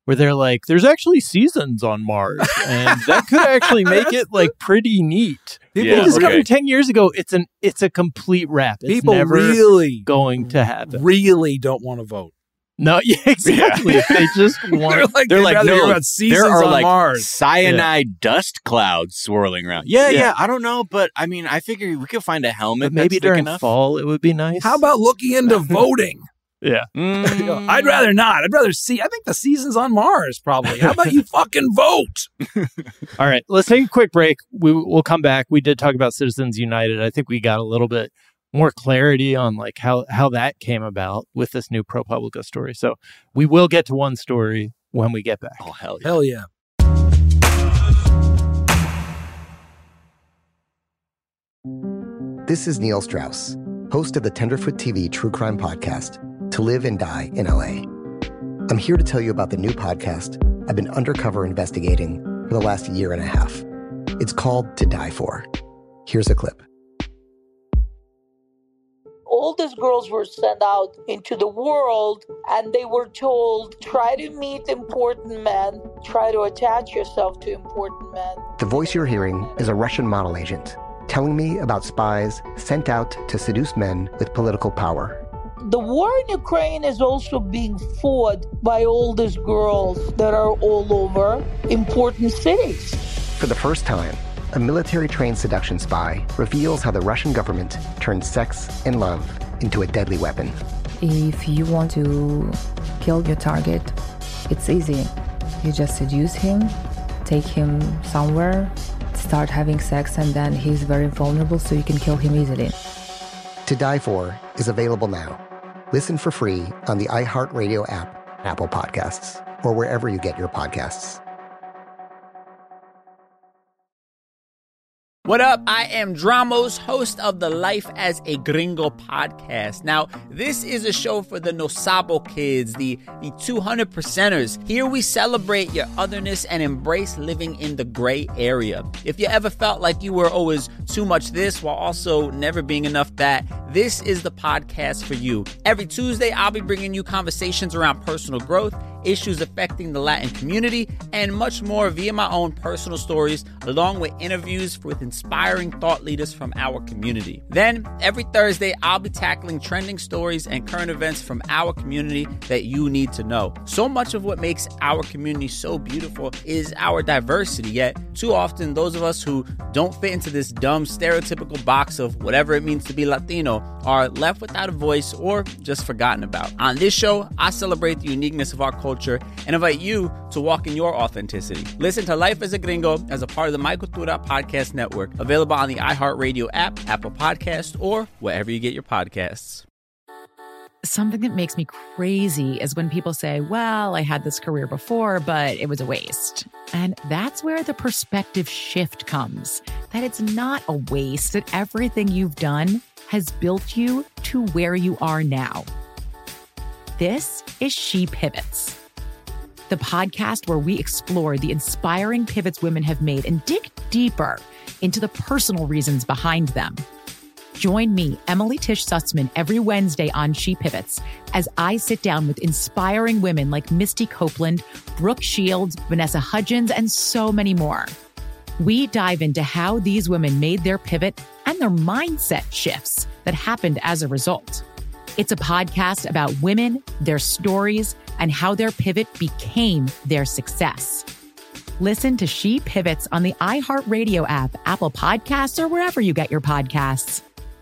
where they're like, there's actually seasons on Mars, and that could actually make it like pretty neat. People discovered 10 years ago it's a complete wrap. It's people never really going to happen. Really don't want to vote. No, yeah, exactly. They just want. they're like no. About there are like Mars. cyanide dust clouds swirling around. Yeah. I don't know, but I mean, I figure we could find a helmet. But maybe that's during enough. fall it would be nice. How about looking into voting? Yeah. I'd rather not. I'd rather see. I think the season's on Mars, probably. How about you fucking vote? All right. Let's take a quick break. We'll come back. We did talk about Citizens United. I think we got a little bit more clarity on like how that came about with this new ProPublica story. So we will get to one story when we get back. Oh, hell yeah. Hell yeah. This is Neil Strauss, host of the Tenderfoot TV true crime podcast, To Live and Die in LA. I'm here to tell you about the new podcast I've been undercover investigating for the last year and a half. It's called To Die For. Here's a clip. All these girls were sent out into the world and they were told, try to meet important men, try to attach yourself to important men. The voice you're hearing is a Russian model agent telling me about spies sent out to seduce men with political power. The war in Ukraine is also being fought by all these girls that are all over important cities. For the first time, a military-trained seduction spy reveals how the Russian government turned sex and love into a deadly weapon. If you want to kill your target, it's easy. You just seduce him, take him somewhere, start having sex, and then he's very vulnerable, so you can kill him easily. To Die For is available now. Listen for free on the iHeartRadio app, Apple Podcasts, or wherever you get your podcasts. What up? I am Dramos, host of the Life as a Gringo podcast. Now, this is a show for the No Sabo kids, the 200%ers. Here we celebrate your otherness and embrace living in the gray area. If you ever felt like you were always too much this while also never being enough that, this is the podcast for you. Every Tuesday, I'll be bringing you conversations around personal growth, issues affecting the Latin community, and much more via my own personal stories, along with interviews with inspiring thought leaders from our community. Then, every Thursday, I'll be tackling trending stories and current events from our community that you need to know. So much of what makes our community so beautiful is our diversity, yet too often those of us who don't fit into this dumb stereotypical box of whatever it means to be Latino are left without a voice or just forgotten about. On this show, I celebrate the uniqueness of our culture and invite you to walk in your authenticity. Listen to Life as a Gringo as a part of the My Cultura podcast network, available on the iHeartRadio app, Apple Podcasts, or wherever you get your podcasts. Something that makes me crazy is when people say, well, I had this career before, but it was a waste. And that's where the perspective shift comes, that it's not a waste, that everything you've done has built you to where you are now. This is She Pivots, the podcast where we explore the inspiring pivots women have made and dig deeper into the personal reasons behind them. Join me, Emily Tish Sussman, every Wednesday on She Pivots as I sit down with inspiring women like Misty Copeland, Brooke Shields, Vanessa Hudgens, and so many more. We dive into how these women made their pivot and their mindset shifts that happened as a result. It's a podcast about women, their stories, and how their pivot became their success. Listen to She Pivots on the iHeartRadio app, Apple Podcasts, or wherever you get your podcasts.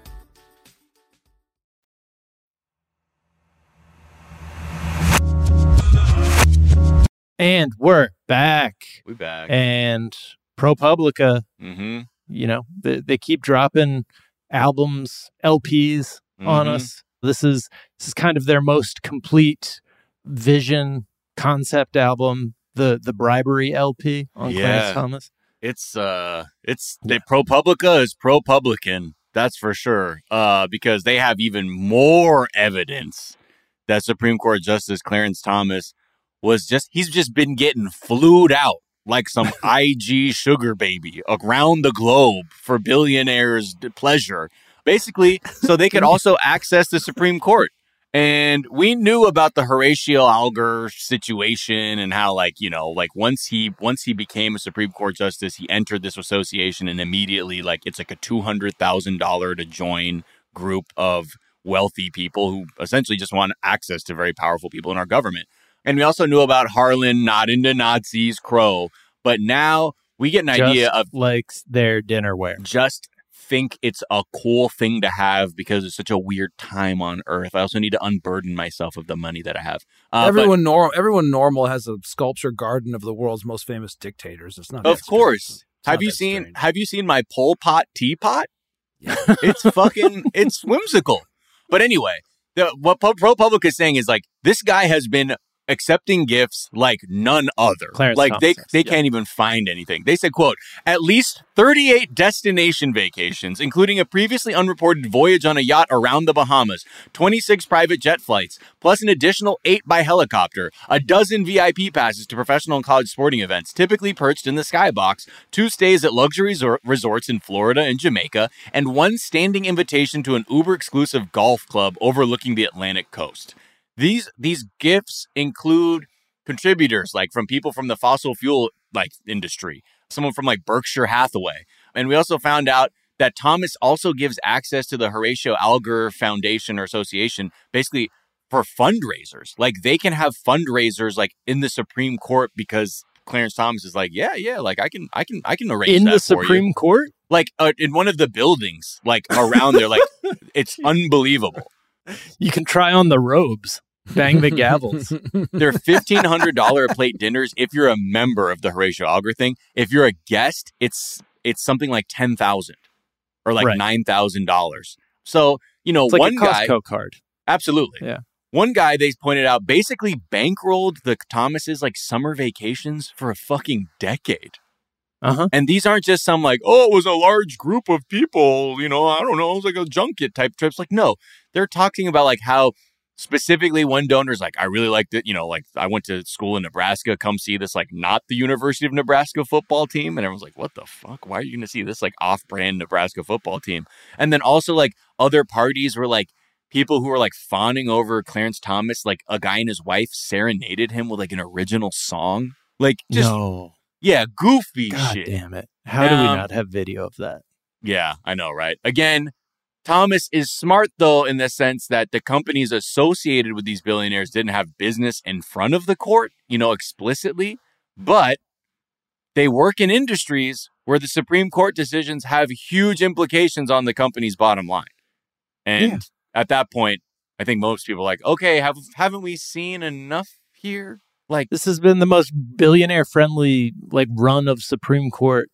And we're back. We back. And ProPublica, you know, they keep dropping albums, LPs on us. This is kind of their most complete vision concept album, the Bribery LP on Clarence Thomas. It's ProPublica is pro-publican, that's for sure. Because they have even more evidence that Supreme Court Justice Clarence Thomas he's just been getting flued out like some IG sugar baby around the globe for billionaires' pleasure. Basically, so they could also access the Supreme Court. And we knew about the Horatio Alger situation and how, like, you know, like once he became a Supreme Court justice, he entered this association and immediately, like, it's like a $200,000 to join group of wealthy people who essentially just want access to very powerful people in our government. And we also knew about Harlan, not into Nazis, Crow. But now we get an idea of likes their dinnerware. Just think it's a cool thing to have because it's such a weird time on Earth. I also need to unburden myself of the money that I have. Everyone normal has a sculpture garden of the world's most famous dictators. It's not. Of course. Have you seen my Pol Pot teapot? It's whimsical. But anyway, what ProPublica is saying is like this guy has been accepting gifts like none other. Clarence like Thomas, they can't even find anything. They said, quote, at least 38 destination vacations, including a previously unreported voyage on a yacht around the Bahamas, 26 private jet flights, plus an additional 8 by helicopter, a dozen VIP passes to professional and college sporting events, typically perched in the skybox, 2 stays at luxury resorts in Florida and Jamaica, and 1 standing invitation to an Uber-exclusive golf club overlooking the Atlantic coast. These gifts include contributors like from people from the fossil fuel like industry, someone from like Berkshire Hathaway. And we also found out that Thomas also gives access to the Horatio Alger Foundation or Association basically for fundraisers. Like they can have fundraisers like in the Supreme Court because Clarence Thomas is like, yeah, like I can arrange in that the for Supreme you. Court, like in one of the buildings, like around there, like it's unbelievable. You can try on the robes, bang the gavels. They're $1,500 a plate dinners if you're a member of the Horatio Alger thing. If you're a guest, it's something like $10,000 or like $9,000. So, you know, it's like one a guy Costco card. Absolutely. Yeah. One guy they pointed out basically bankrolled the Thomases like summer vacations for a fucking decade. Uh-huh. And these aren't just some like, oh, it was a large group of people, you know, I don't know, it was like a junket type trips. Like, no, they're talking about like how specifically one donor's like, I really liked it, you know, like I went to school in Nebraska, come see this, like not the University of Nebraska football team. And everyone's like, what the fuck? Why are you going to see this like off-brand Nebraska football team? And then also like other parties were like people who were like fawning over Clarence Thomas, like a guy and his wife serenaded him with like an original song. Like just... No. Yeah, goofy God shit. Damn it. How do we not have video of that? Yeah, I know, right? Again, Thomas is smart, though, in the sense that the companies associated with these billionaires didn't have business in front of the court, you know, explicitly, but they work in industries where the Supreme Court decisions have huge implications on the company's bottom line. And at that point, I think most people are like, okay, haven't we seen enough here? Like, this has been the most billionaire friendly like run of the Supreme Court,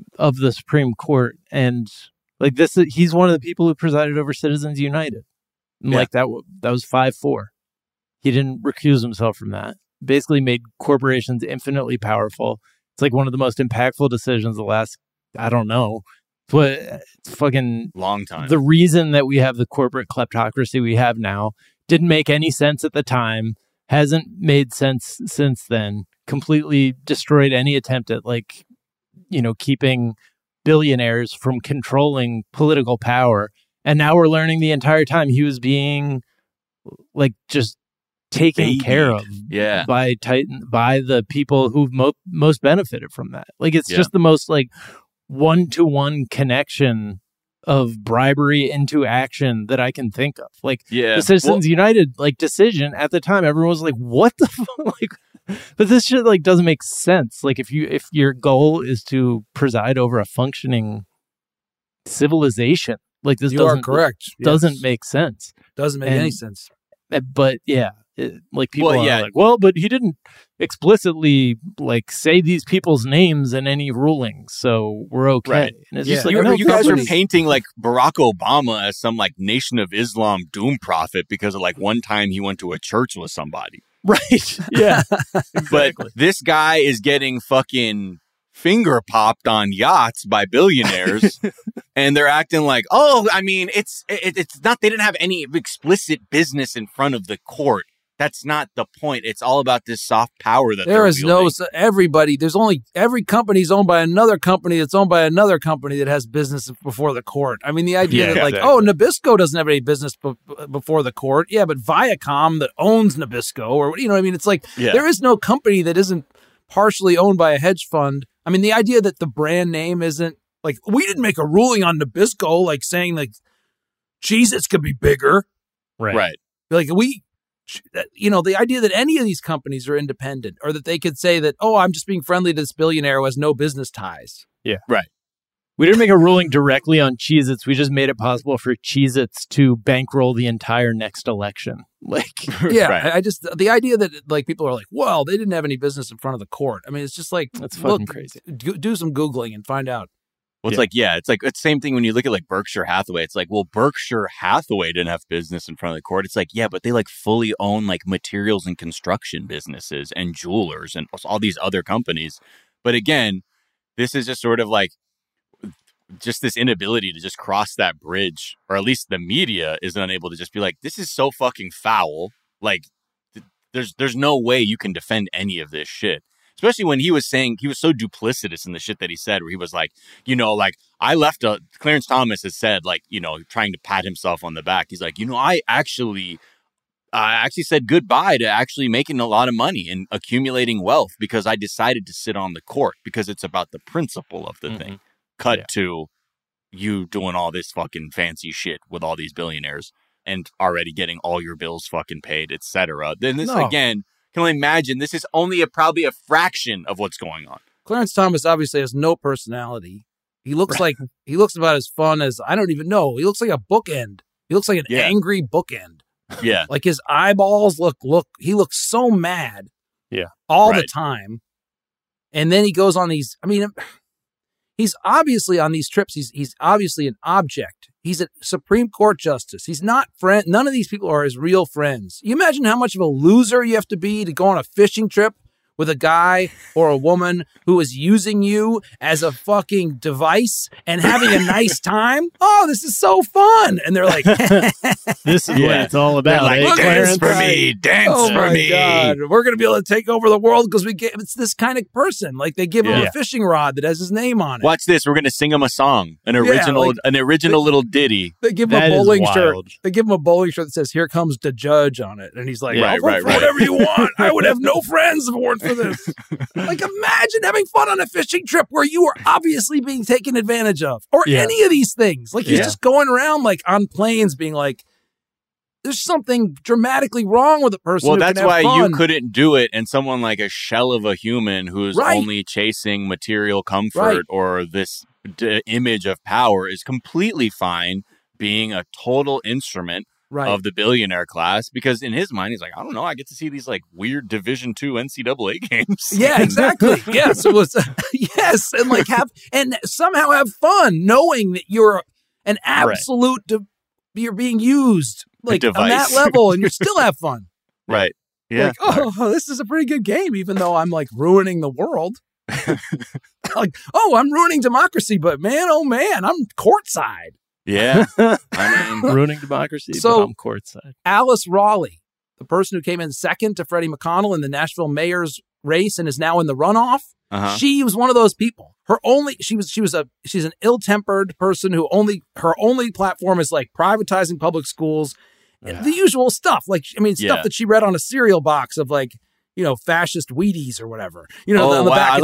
and like he's one of the people who presided over Citizens United. And like that was 5-4. He didn't recuse himself from that. Basically made corporations infinitely powerful. It's like one of the most impactful decisions the last, I don't know, but it's fucking long time. The reason that we have the corporate kleptocracy we have now didn't make any sense at the time. Hasn't made sense since then. Completely destroyed any attempt at like, you know, keeping billionaires from controlling political power. And now we're learning the entire time he was being like just taken care of by the people who've most benefited from that. Like it's just the most like one-to-one connection of bribery into action that I can think of. Like the Citizens United like decision at the time, everyone was like, what the fuck? Like, but this shit like doesn't make sense. Like if your goal is to preside over a functioning civilization, like this doesn't make sense. Doesn't make any sense. But like people are like, well, but he didn't explicitly like say these people's names in any rulings, so we're okay. Right. And it's just like, you guys are painting like Barack Obama as some like Nation of Islam doom prophet because of like one time he went to a church with somebody. Right. Yeah. Exactly. But this guy is getting fucking finger popped on yachts by billionaires and they're acting like, oh, I mean, it's not, they didn't have any explicit business in front of the court. That's not the point. It's all about this soft power that there is wielding. Every company's owned by another company that's owned by another company that has business before the court. I mean, the idea that Nabisco doesn't have any business before the court. Yeah, but Viacom that owns Nabisco, or you know what I mean? It's like there is no company that isn't partially owned by a hedge fund. I mean, the idea that the brand name isn't like, we didn't make a ruling on Nabisco, like saying like Cheez-Its could be bigger. Right. Like the idea that any of these companies are independent, or that they could say that, oh, I'm just being friendly to this billionaire who has no business ties. Yeah. Right. We didn't make a ruling directly on Cheez-Its. We just made it possible for Cheez-Its to bankroll the entire next election. I just, the idea that like people are like, well, they didn't have any business in front of the court. I mean, it's just like, that's fucking crazy. Do some Googling and find out. Well, it's it's the same thing when you look at like Berkshire Hathaway. It's like, well, Berkshire Hathaway didn't have business in front of the court. It's like, yeah, but they like fully own like materials and construction businesses and jewelers and all these other companies. But again, this is just sort of like just this inability to just cross that bridge, or at least the media is unable to just be like, this is so fucking foul. Like there's no way you can defend any of this shit. Especially when he was saying, he was so duplicitous in the shit that he said, where he was like, Clarence Thomas has said, like, trying to pat himself on the back. He's like, I actually said goodbye to actually making a lot of money and accumulating wealth because I decided to sit on the court because it's about the principle of the thing. Cut to you doing all this fucking fancy shit with all these billionaires and already getting all your bills fucking paid, etc. Then this again, can only imagine this is only probably a fraction of what's going on. Clarence Thomas obviously has no personality. He looks he looks about as fun as, I don't even know. He looks like a bookend. He looks like an angry bookend. Yeah. Like his eyeballs he looks so mad. Yeah. All the time. And then he goes on these, he's obviously on these trips. He's obviously an object. He's a Supreme Court justice. He's not friend. None of these people are his real friends. You imagine how much of a loser you have to be to go on a fishing trip with a guy or a woman who is using you as a fucking device and having a nice time. Oh, this is so fun. And they're like, this is what it's all about. Like, dance for me, dance for me. God. We're going to be able to take over the world because it's this kind of person. Like they give him a fishing rod that has his name on it. Watch this. We're going to sing him a song, an original little ditty. They give him a bowling shirt. They give him a bowling shirt that says, "Here comes the judge" on it. And he's like, I'll vote for whatever you want. I would have no friends if it weren't for this. Like, imagine having fun on a fishing trip where you are obviously being taken advantage of, or any of these things. Like, he's just going around like on planes being like, there's something dramatically wrong with a person. Well, that's why you couldn't do it. And someone like a shell of a human who's only chasing material comfort or this image of power is completely fine being a total instrument of the billionaire class, because in his mind, he's like, I don't know, I get to see these like weird Division II NCAA games. Yeah, exactly. Yes, it was. Yes, and like and somehow have fun knowing that you're an absolute. You're being used like on that level, and you still have fun. Right. Yeah. Like, this is a pretty good game, even though I'm like ruining the world. Like, I'm ruining democracy, but man, oh man, I'm courtside. Yeah. Ruining democracy, but I'm courtside. Alice Raleigh, the person who came in second to Freddie McConnell in the Nashville mayor's race and is now in the runoff, she was one of those people. She's an ill-tempered person who her only platform is like privatizing public schools, the usual stuff. Like, stuff that she read on a cereal box of like, fascist Wheaties or whatever. On the back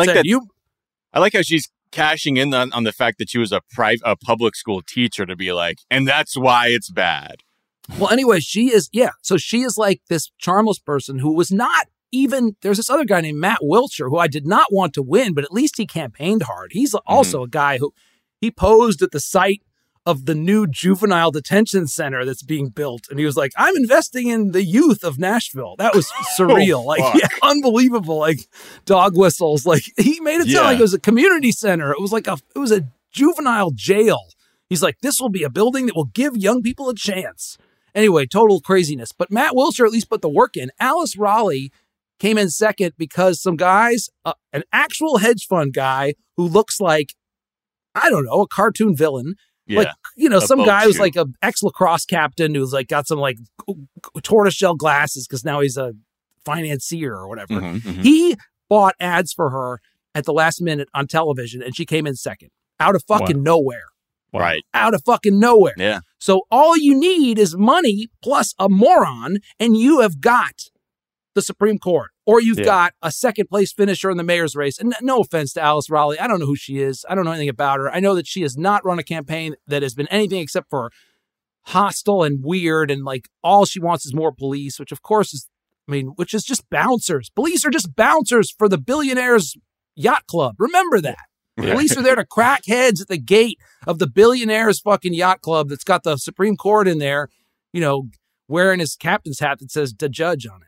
I like how she's cashing in on the fact that she was a public school teacher to be like, and that's why it's bad. Well, anyway, so she is like this charmless person who was not even, there's this other guy named Matt Wiltshire who I did not want to win, but at least he campaigned hard. He's also a guy who, he posed at the site of the new juvenile detention center that's being built. And he was like, I'm investing in the youth of Nashville. That was surreal. Unbelievable. Like dog whistles. Like he made it sound like it was a community center. It was like it was a juvenile jail. He's like, this will be a building that will give young people a chance. Anyway, total craziness. But Matt Wiltshire at least put the work in. Alice Raleigh came in second because some guys, an actual hedge fund guy who looks like, I don't know, a cartoon villain, Like, some guy who's like an ex-lacrosse captain who's like got some like tortoiseshell glasses because now he's a financier or whatever. He bought ads for her at the last minute on television, and she came in second out of fucking nowhere. Right. Out of fucking nowhere. Yeah. So all you need is money plus a moron, and you have got the Supreme Court, or you've got a second place finisher in the mayor's race. And no offense to Alice Raleigh. I don't know who she is. I don't know anything about her. I know that she has not run a campaign that has been anything except for hostile and weird. And like all she wants is more police, which of course is, which is just bouncers. Police are just bouncers for the billionaires' yacht club. Remember that. Police are there to crack heads at the gate of the billionaires' fucking yacht club that's got the Supreme Court in there, wearing his captain's hat that says "the judge" on it.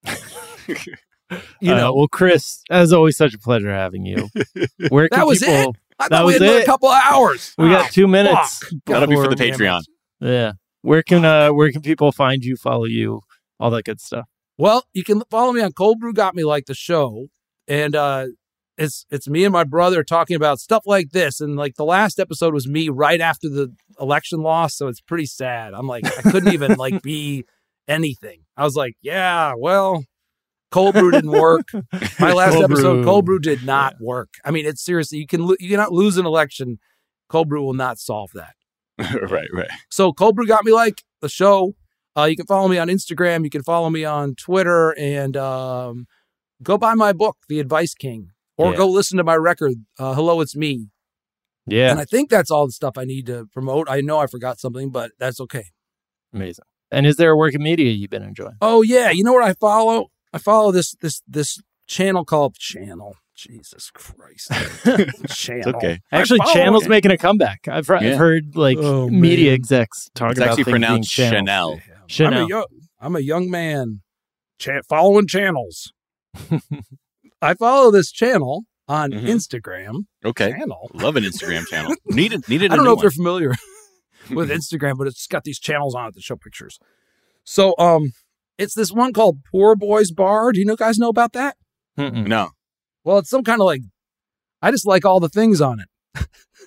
Well, Chris, as always, such a pleasure having you. Where can that was people, it. I thought we had another couple of hours. We got 2 minutes. That'll be for the Patreon. Yeah. Where can people find you, follow you, all that good stuff? Well, you can follow me on Cold Brew Got Me Like the show, and it's me and my brother talking about stuff like this. And like the last episode was me right after the election loss, so it's pretty sad. I'm like, I couldn't even like be anything. I was like, yeah, well, Cold Brew didn't work. My last episode, Cold Brew did not work. It's seriously, you cannot lose an election. Cold Brew will not solve that. Right. So Cold Brew Got Me Like the show. You can follow me on Instagram. You can follow me on Twitter, and go buy my book, The Advice King, or go listen to my record, Hello, It's Me. Yeah. And I think that's all the stuff I need to promote. I know I forgot something, but that's okay. Amazing. And is there a work of media you've been enjoying? Oh yeah, you know what I follow? I follow this channel called Channel. Jesus Christ, Channel. Okay. Actually, Channel's making a comeback. I've heard media execs talk about actually things pronounced being Chanel. Chanel. I'm a young man following channels. I follow this channel on Instagram. Okay. Channel. Love an Instagram channel. Needed. I don't know if you're familiar with Instagram, but it's got these channels on it that show pictures. So, it's this one called Poor Boys Bar. Do you guys know about that? No. Well, it's some kind of like, I just like all the things on it.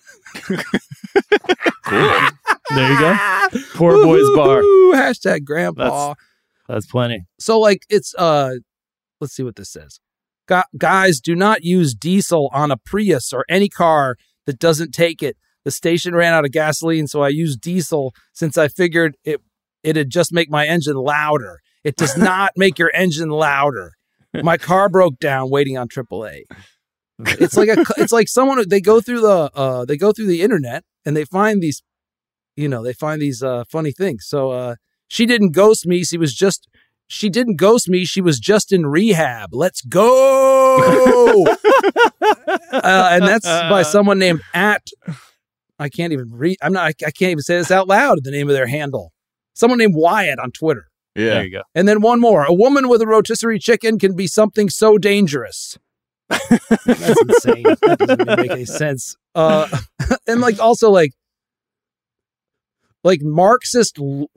Cool. There you go. Poor Boys Bar. Hashtag grandpa. That's plenty. So like it's, let's see what this says. Guys, do not use diesel on a Prius or any car that doesn't take it. The station ran out of gasoline, so I used diesel since I figured it'd just make my engine louder. It does not make your engine louder. My car broke down waiting on AAA. It's like someone they go through the internet and they find these, funny things. So she didn't ghost me. She was just in rehab. Let's go. And that's by someone named I can't even read. I can't even say this out loud. The name of their handle. Someone named Wyatt on Twitter. Yeah. There you go. And then one more. A woman with a rotisserie chicken can be something so dangerous. That's insane. That doesn't even make any sense. And like also like Marxist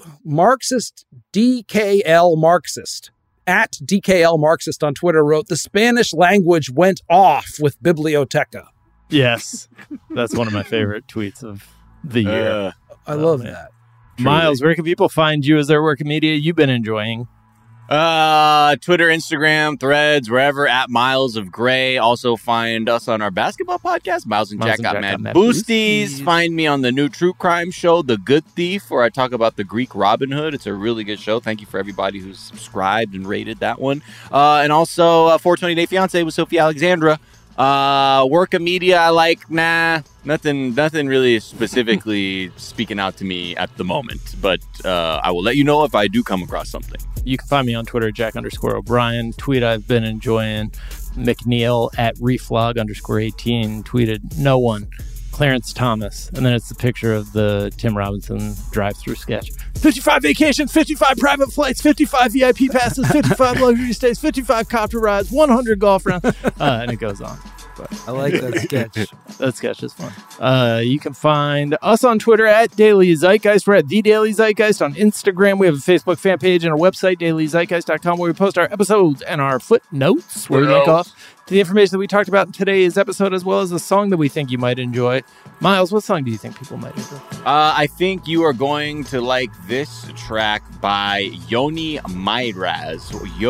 DKL Marxist at DKL Marxist on Twitter wrote, the Spanish language went off with Biblioteca. Yes. That's one of my favorite tweets of the year. I love that. Miles, where can people find you? Is there work of media you've been enjoying? Twitter, Instagram, Threads, wherever at Miles of Gray. Also find us on our basketball podcast, Miles and Jack Got Mad Boosties. Find me on the new true crime show, The Good Thief, where I talk about the Greek Robin Hood. It's a really good show. Thank you for everybody who's subscribed and rated that one. And also 420 Day Fiance with Sophie Alexandra. Work of media I like, nothing really specifically speaking out to me at the moment, but I will let you know if I do come across something. You can find me on Twitter, Jack_O'Brien. Tweet I've been enjoying, McNeil at reflog_18 tweeted no one, Clarence Thomas, and then it's the picture of the Tim Robinson drive-through sketch. 55 vacations, 55 private flights, 55 VIP passes, 55 luxury stays, 55 copter rides, 100 golf rounds, and it goes on. but I like that sketch. That sketch is fun. You can find us on Twitter at Daily Zeitgeist. We're at The Daily Zeitgeist on Instagram. We have a Facebook fan page and our website, dailyzeitgeist.com, where we post our episodes and our footnotes, where we link off to the information that we talked about in today's episode, as well as a song that we think you might enjoy. Miles, what song do you think people might enjoy? I think you are going to like this track by Yoni Mayraz,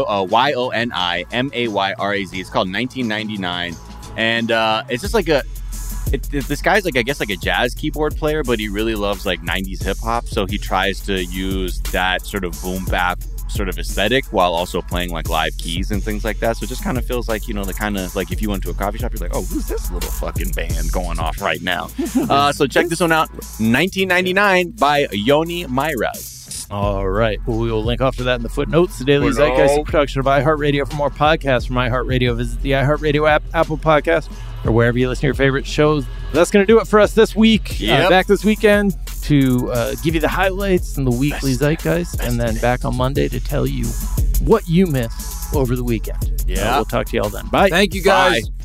Yonimayraz. It's called 1999. And it's just like this guy's like, I guess, like a jazz keyboard player, but he really loves like 90s hip hop. So he tries to use that sort of boom bap sort of aesthetic while also playing like live keys and things like that. So it just kind of feels like, the kind of like if you went to a coffee shop, you're like, oh, who's this little fucking band going off right now? So check this one out. 1999 by Yoni Mayraz. All right. Well, we will link off to that in the footnotes. The Daily Zeitgeist, a production of iHeartRadio. For more podcasts from iHeartRadio, visit the iHeartRadio app, Apple Podcast, or wherever you listen to your favorite shows. That's going to do it for us this week. Back this weekend to give you the highlights and the weekly Zeitgeist, and then back on Monday to tell you what you missed over the weekend. Yeah. We'll talk to y'all then. Bye. Thank you, guys. Bye.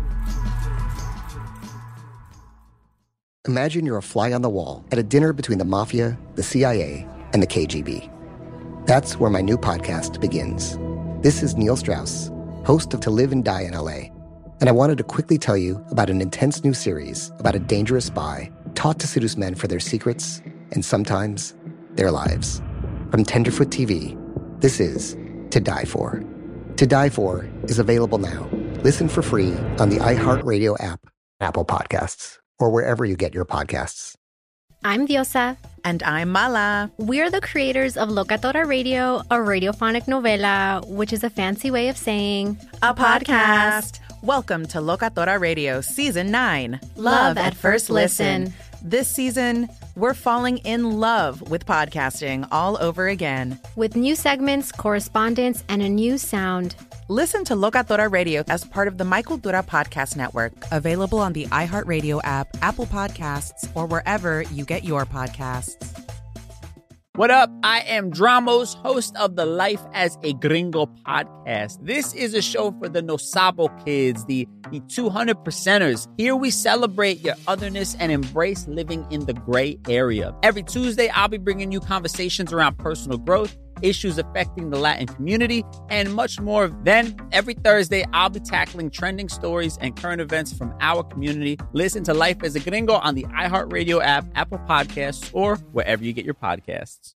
Imagine you're a fly on the wall at a dinner between the mafia, the CIA, and the KGB. That's where my new podcast begins. This is Neil Strauss, host of To Live and Die in LA, and I wanted to quickly tell you about an intense new series about a dangerous spy taught to seduce men for their secrets and sometimes their lives. From Tenderfoot TV, this is To Die For. To Die For is available now. Listen for free on the iHeartRadio app, Apple Podcasts, or wherever you get your podcasts. I'm Diosa. And I'm Mala. We're the creators of Locatora Radio, a radiophonic novela, which is a fancy way of saying a podcast. Welcome to Locatora Radio Season 9. Love at First Listen. This season, we're falling in love with podcasting all over again. With new segments, correspondence, and a new sound. Listen to Locatora Radio as part of the My Cultura Podcast Network. Available on the iHeartRadio app, Apple Podcasts, or wherever you get your podcasts. What up? I am Dramos, host of the Life as a Gringo podcast. This is a show for the No Sabo kids, the 200%ers. Here we celebrate your otherness and embrace living in the gray area. Every Tuesday, I'll be bringing you conversations around personal growth, issues affecting the Latin community, and much more. Then, every Thursday, I'll be tackling trending stories and current events from our community. Listen to Life as a Gringo on the iHeartRadio app, Apple Podcasts, or wherever you get your podcasts.